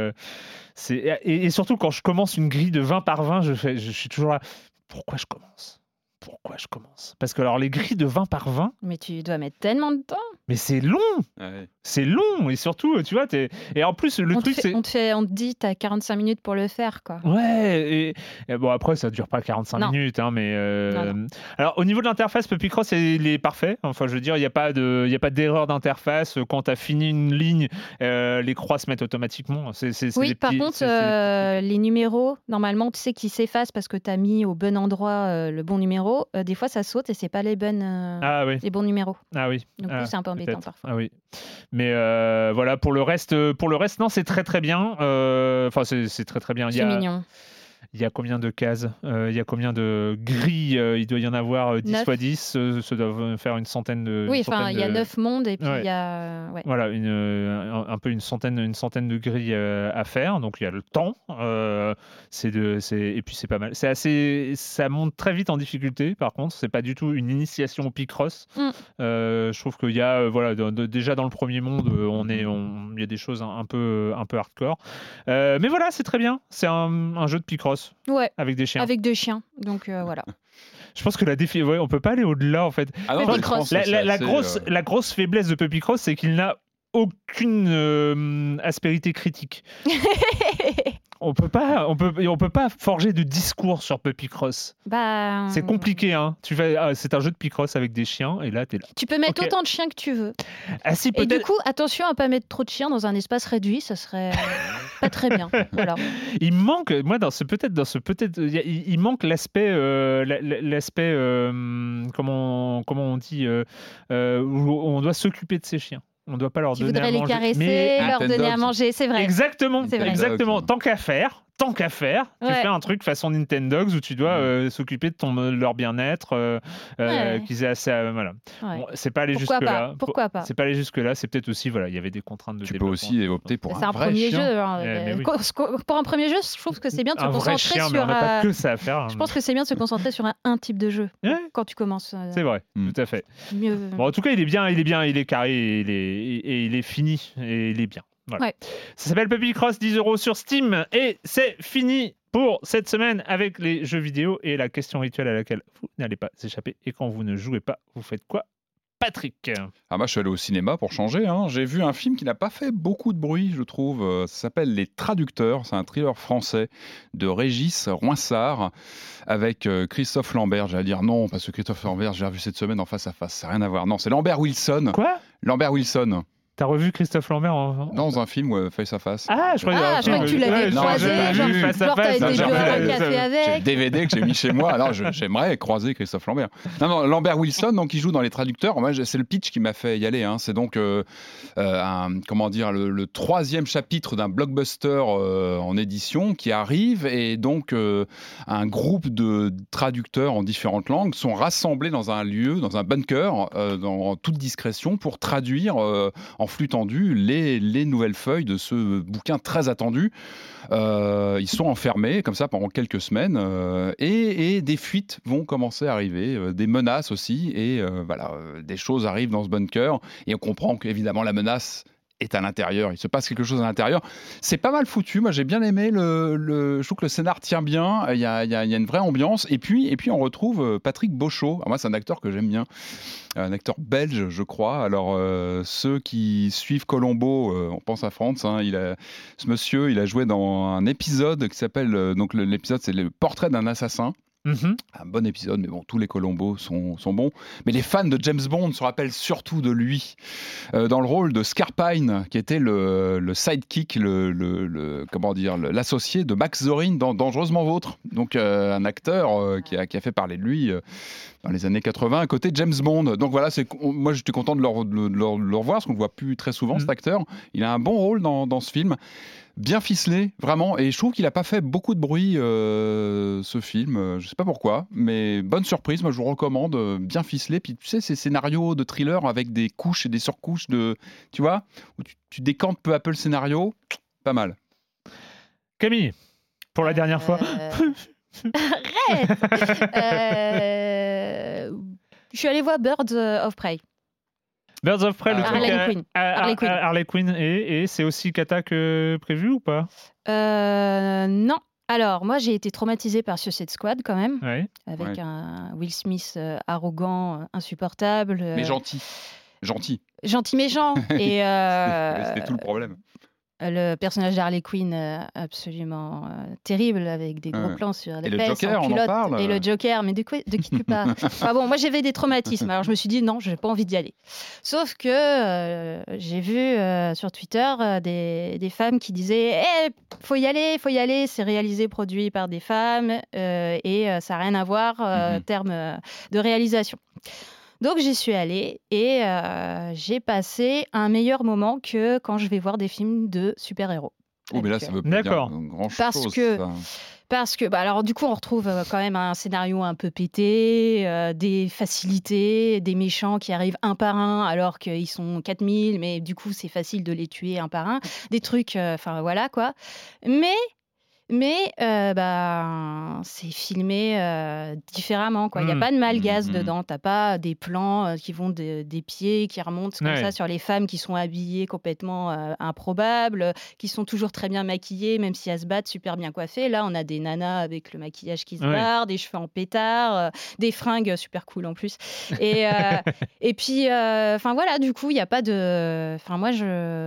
et surtout quand je commence une grille de 20 par 20, je suis toujours là. Pourquoi je commence Parce que alors les grilles de 20 par 20, Mais tu dois mettre tellement de temps. mais c'est long. Ouais. C'est long et surtout, tu vois, et en plus le on truc c'est on te dit, t'as 45 minutes pour le faire, quoi. ouais, et bon après ça dure pas 45 Non. minutes, hein, mais Non. alors au niveau de l'interface, Puppycross il est parfait. Enfin, je veux dire, il y a pas d'erreur d'interface. Quand tu as fini une ligne, les croix se mettent automatiquement. C'est Oui, des par petits- contre, c'est- les numéros, normalement, tu sais qu'ils s'effacent parce que tu as mis au bon endroit le bon numéro. Des fois, ça saute et c'est pas les bons numéros. Ah oui. Donc, Ah, c'est un peu embêtant peut-être. parfois. Ah oui. Mais voilà, pour le reste, non, c'est très très bien. Enfin, c'est très très bien. C'est mignon. Il y a combien de cases Il y a combien de grilles Il doit y en avoir 10 9. fois 10. Ça doit faire une centaine de. Oui, une enfin, centaine il y a de- 9 mondes et puis Ouais. il y a. Ouais. Voilà, un peu une centaine de grilles à faire. Donc il y a le temps. Et puis c'est pas mal. Ça monte très vite en difficulté. Par contre, c'est pas du tout une initiation au Picross. Je trouve qu'il y a voilà, déjà dans le premier monde, il y a des choses un peu hardcore. Mais voilà, c'est très bien. C'est un jeu de Picross Ouais, avec des chiens. avec 2 chiens. Donc, voilà. Je pense que on peut pas aller au-delà en fait. Ah non, Puppy je Cross. pense que c'est La assez, grosse faiblesse de Puppycross, c'est qu'il n'a aucune aspérité critique. On peut pas forger de discours sur Puppycross. Bah, C'est compliqué, hein. C'est un jeu de Picross avec des chiens et là t'es là. Tu peux mettre Ok. autant de chiens que tu veux. Ah si, Et peut-être. du coup, attention à pas mettre trop de chiens dans un espace réduit, ça serait pas très bien. Voilà. Il manque, moi, il manque l'aspect, comment on dit, où on doit s'occuper de ses chiens. On doit pas leur Tu donner à voudrais les manger. caresser, Mais leur donner à Nintendogs. manger, c'est vrai. exactement, C'est vrai. exactement. Tant qu'à faire, tu Ouais. fais un truc façon Nintendogs où tu dois s'occuper de leur bien-être, Ouais. qu'ils aient assez, voilà. Ouais. Bon, c'est pas aller Pourquoi jusque là. pas Pourquoi pas C'est pas aller jusque là. C'est peut-être aussi voilà, il y avait des contraintes de Tu peux développement. aussi opter pour C'est un un vrai premier chien. jeu. Hein. Mais oui. Pour un premier jeu, je trouve que c'est bien de se Un vrai concentrer chien, mais sur. on n'a pas que ça à faire. hein. Je pense que c'est bien de se concentrer sur un type de jeu Ouais. quand tu commences. C'est vrai, tout à fait. Mieux. Bon, en tout cas, il est bien, il est carré, et il est fini, et il est bien. Voilà. Ouais. Ça s'appelle Puppycross, 10 € sur Steam, et c'est fini pour cette semaine avec les jeux vidéo et la question rituelle à laquelle vous n'allez pas échapper. Et quand vous ne jouez pas, vous faites quoi, Patrick? Ah moi je suis allé au cinéma pour changer. Hein. J'ai vu un film qui n'a pas fait beaucoup de bruit, je trouve. Ça s'appelle Les Traducteurs. C'est un thriller français de Régis Roinsard avec Christophe Lambert. J'allais dire non parce que Christophe Lambert, j'ai revu cette semaine en face à face. Ça n'a rien à voir. Non, c'est Lambert Wilson. Quoi? Lambert Wilson. T'as revu Christophe Lambert Dans un film Face à Face. Ah, je croyais que tu l'avais croisé. Genre, t'as été boire un café avec. J'ai le DVD que j'ai mis chez moi. Alors, j'aimerais croiser Christophe Lambert. Non, Lambert Wilson, donc, il joue dans Les Traducteurs. Moi, c'est le pitch qui m'a fait y aller. Hein. C'est donc le 3e chapitre d'un blockbuster en édition qui arrive. Et donc, un groupe de traducteurs en différentes langues sont rassemblés dans un lieu, dans un bunker, en toute discrétion, pour traduire en flux tendu les nouvelles feuilles de ce bouquin très attendu. Ils sont enfermés comme ça pendant quelques semaines et des fuites vont commencer à arriver, des menaces aussi et des choses arrivent dans ce bunker et on comprend qu'évidemment la menace est à l'intérieur, il se passe quelque chose à l'intérieur. C'est pas mal foutu, moi j'ai bien aimé, je trouve que le scénar tient bien, il y a une vraie ambiance, et puis on retrouve Patrick Beauchot. Alors moi c'est un acteur que j'aime bien, un acteur belge je crois. Alors ceux qui suivent Columbo, on pense à France, hein, ce monsieur il a joué dans un épisode qui s'appelle, donc l'épisode c'est le portrait d'un assassin. Un bon épisode, mais bon, tous les Columbo sont bons. Mais les fans de James Bond se rappellent surtout de lui dans le rôle de Scarpine, qui était le sidekick, l'associé de Max Zorin dans Dangereusement Vôtre. Donc un acteur qui a fait parler de lui dans les années 80 à côté de James Bond. Donc voilà, moi j'étais content de le revoir parce qu'on le voit plus très souvent cet acteur. Il a un bon rôle dans ce film. Bien ficelé, vraiment, et je trouve qu'il n'a pas fait beaucoup de bruit, ce film, je ne sais pas pourquoi, mais bonne surprise, moi je vous recommande, bien ficelé, puis tu sais, ces scénarios de thriller avec des couches et des surcouches, tu vois, où tu décantes peu à peu le scénario, pas mal. Camille, pour la dernière fois. Arrête. Je suis allée voir Birds of Prey. Birds of Prey, Harley Quinn. Et c'est aussi cata que prévu ou pas ? Non. Alors, moi, j'ai été traumatisée par Suicide Squad quand même, avec Ouais. un Will Smith arrogant, insupportable. Mais gentil. Gentil méchant. Et C'était tout le problème. le personnage d'Harley Quinn absolument terrible, avec des gros plans sur les Et le fesses, Joker, en on en culotte. parle. Et le Joker, mais de qui tu parles? Enfin bon, moi j'avais des traumatismes, alors je me suis dit non, j'ai pas envie d'y aller. Sauf que j'ai vu sur Twitter des femmes qui disaient faut y aller, c'est réalisé, produit par des femmes et ça n'a rien à voir en termes de réalisation. Donc j'y suis allée et j'ai passé un meilleur moment que quand je vais voir des films de super-héros. Oh, mais là, ça veut pas dire grand-chose. Parce que alors du coup, on retrouve quand même un scénario un peu pété, des facilités, des méchants qui arrivent un par un alors qu'ils sont 4000, mais du coup, c'est facile de les tuer un par un. Des trucs, enfin voilà quoi. Mais c'est filmé différemment, quoi. Il n'y a pas de malgaze dedans. T'as pas des plans qui vont des pieds qui remontent comme ça sur les femmes qui sont habillées complètement improbables, qui sont toujours très bien maquillées, même si elles se battent super bien coiffées. Là, on a des nanas avec le maquillage qui se barre, des cheveux en pétard, des fringues super cool en plus. Et puis, enfin voilà, du coup, il n'y a pas de... Enfin, moi,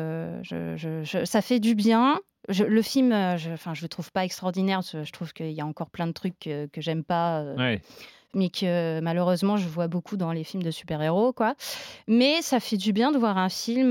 ça fait du bien. Le film, je le trouve pas extraordinaire. Je trouve qu'il y a encore plein de trucs que j'aime pas, mais que malheureusement je vois beaucoup dans les films de super-héros, quoi. Mais ça fait du bien de voir un film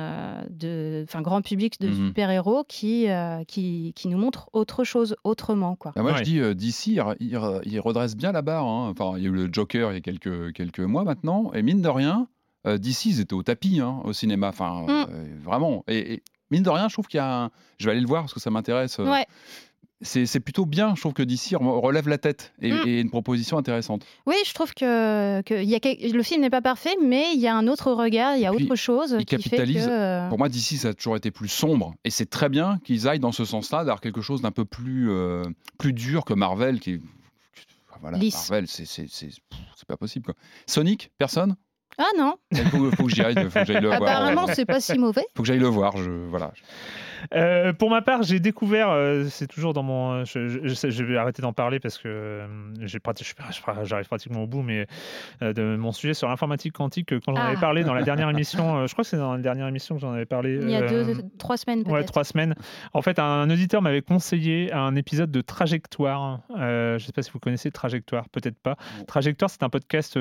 grand public de super-héros qui nous montre autre chose, autrement, quoi. Moi, je dis DC, il redresse bien la barre. Hein. Enfin, il y a eu le Joker il y a quelques mois maintenant, et mine de rien, DC, ils étaient au tapis au cinéma. Enfin, vraiment. Et mine de rien, je trouve qu'il y a je vais aller le voir parce que ça m'intéresse. C'est plutôt bien, je trouve que DC relève la tête et une proposition intéressante. Oui, je trouve que le film n'est pas parfait, mais il y a un autre regard, il y a autre chose qui capitalise. Fait que... Pour moi, DC, ça a toujours été plus sombre. Et c'est très bien qu'ils aillent dans ce sens-là, d'avoir quelque chose d'un peu plus dur que Marvel. Voilà, Marvel, c'est pas possible, quoi. Sonic, personne ? Ah non. Faut que j'aille le voir. Apparemment, c'est pas si mauvais. Faut que j'aille le voir. Voilà. Pour ma part, j'ai découvert, c'est toujours dans mon, je vais arrêter d'en parler parce que j'arrive pratiquement au bout, mais de mon sujet sur l'informatique quantique, quand j'en avais parlé dans la dernière émission, je crois que c'est dans la dernière émission que j'en avais parlé. Il y a 3 semaines peut-être. Ouais, 3 semaines. En fait, un auditeur m'avait conseillé un épisode de Trajectoire. Je ne sais pas si vous connaissez Trajectoire, peut-être pas. Trajectoire, c'est un podcast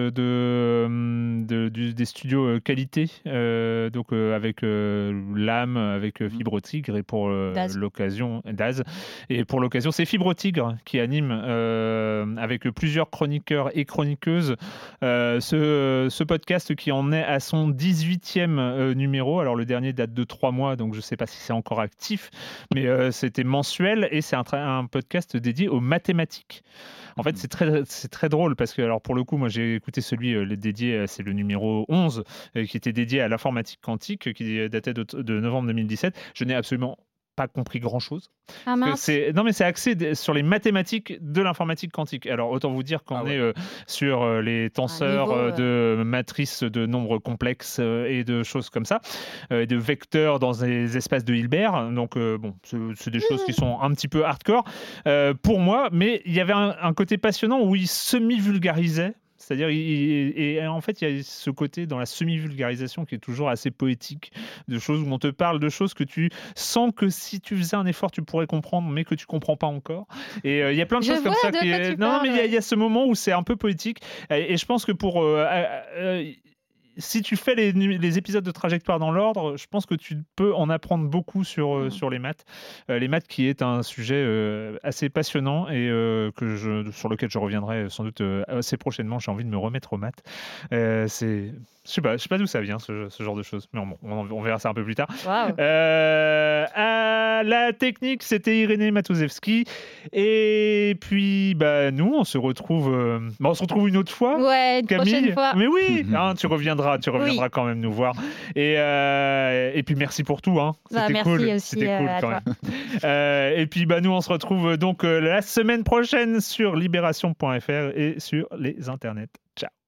des studios Qualité, donc avec l'âme, avec Fibre Tigre et pour l'occasion Daz. Et pour l'occasion, c'est Fibre Tigre qui anime avec plusieurs chroniqueurs et chroniqueuses ce podcast qui en est à son 18e numéro. Alors le dernier date de 3 mois, donc je ne sais pas si c'est encore actif, mais c'était mensuel et c'est un podcast dédié aux mathématiques. En fait, c'est très drôle parce que, alors pour le coup, moi j'ai écouté celui dédié, c'est le numéro 11, qui était dédié à l'informatique quantique, qui datait de novembre 2017. Je n'ai absolument pas compris grand-chose. Ah mince. Non, mais c'est axé sur les mathématiques de l'informatique quantique. Alors, autant vous dire qu'on est sur les tenseurs de matrices de nombres complexes et de choses comme ça, et de vecteurs dans des espaces de Hilbert. Donc, bon, c'est des choses qui sont un petit peu hardcore pour moi, mais il y avait un côté passionnant où il semi-vulgarisait. C'est-à-dire, et en fait, il y a ce côté dans la semi-vulgarisation qui est toujours assez poétique, de choses où on te parle de choses que tu sens que si tu faisais un effort, tu pourrais comprendre, mais que tu comprends pas encore. Et il y a plein de choses comme ça. Non, mais il y a ce moment où c'est un peu poétique. Et je pense que pour si tu fais les épisodes de Trajectoire dans l'ordre, je pense que tu peux en apprendre beaucoup sur les maths. Les maths qui est un sujet assez passionnant et sur lequel je reviendrai sans doute assez prochainement. J'ai envie de me remettre aux maths. Je sais pas d'où ça vient, ce genre de choses. Mais bon, on verra ça un peu plus tard. Wow. À la technique, c'était Irénée Matuszewski. Et puis, nous, on se retrouve une autre fois. Ouais, une Camille. prochaine fois. Mais oui, tu reviendras quand même nous voir. Et puis, merci pour tout. C'était merci cool. aussi, C'était cool à quand toi. même. Et puis, nous, on se retrouve donc la semaine prochaine sur libération.fr et sur les internets. Ciao.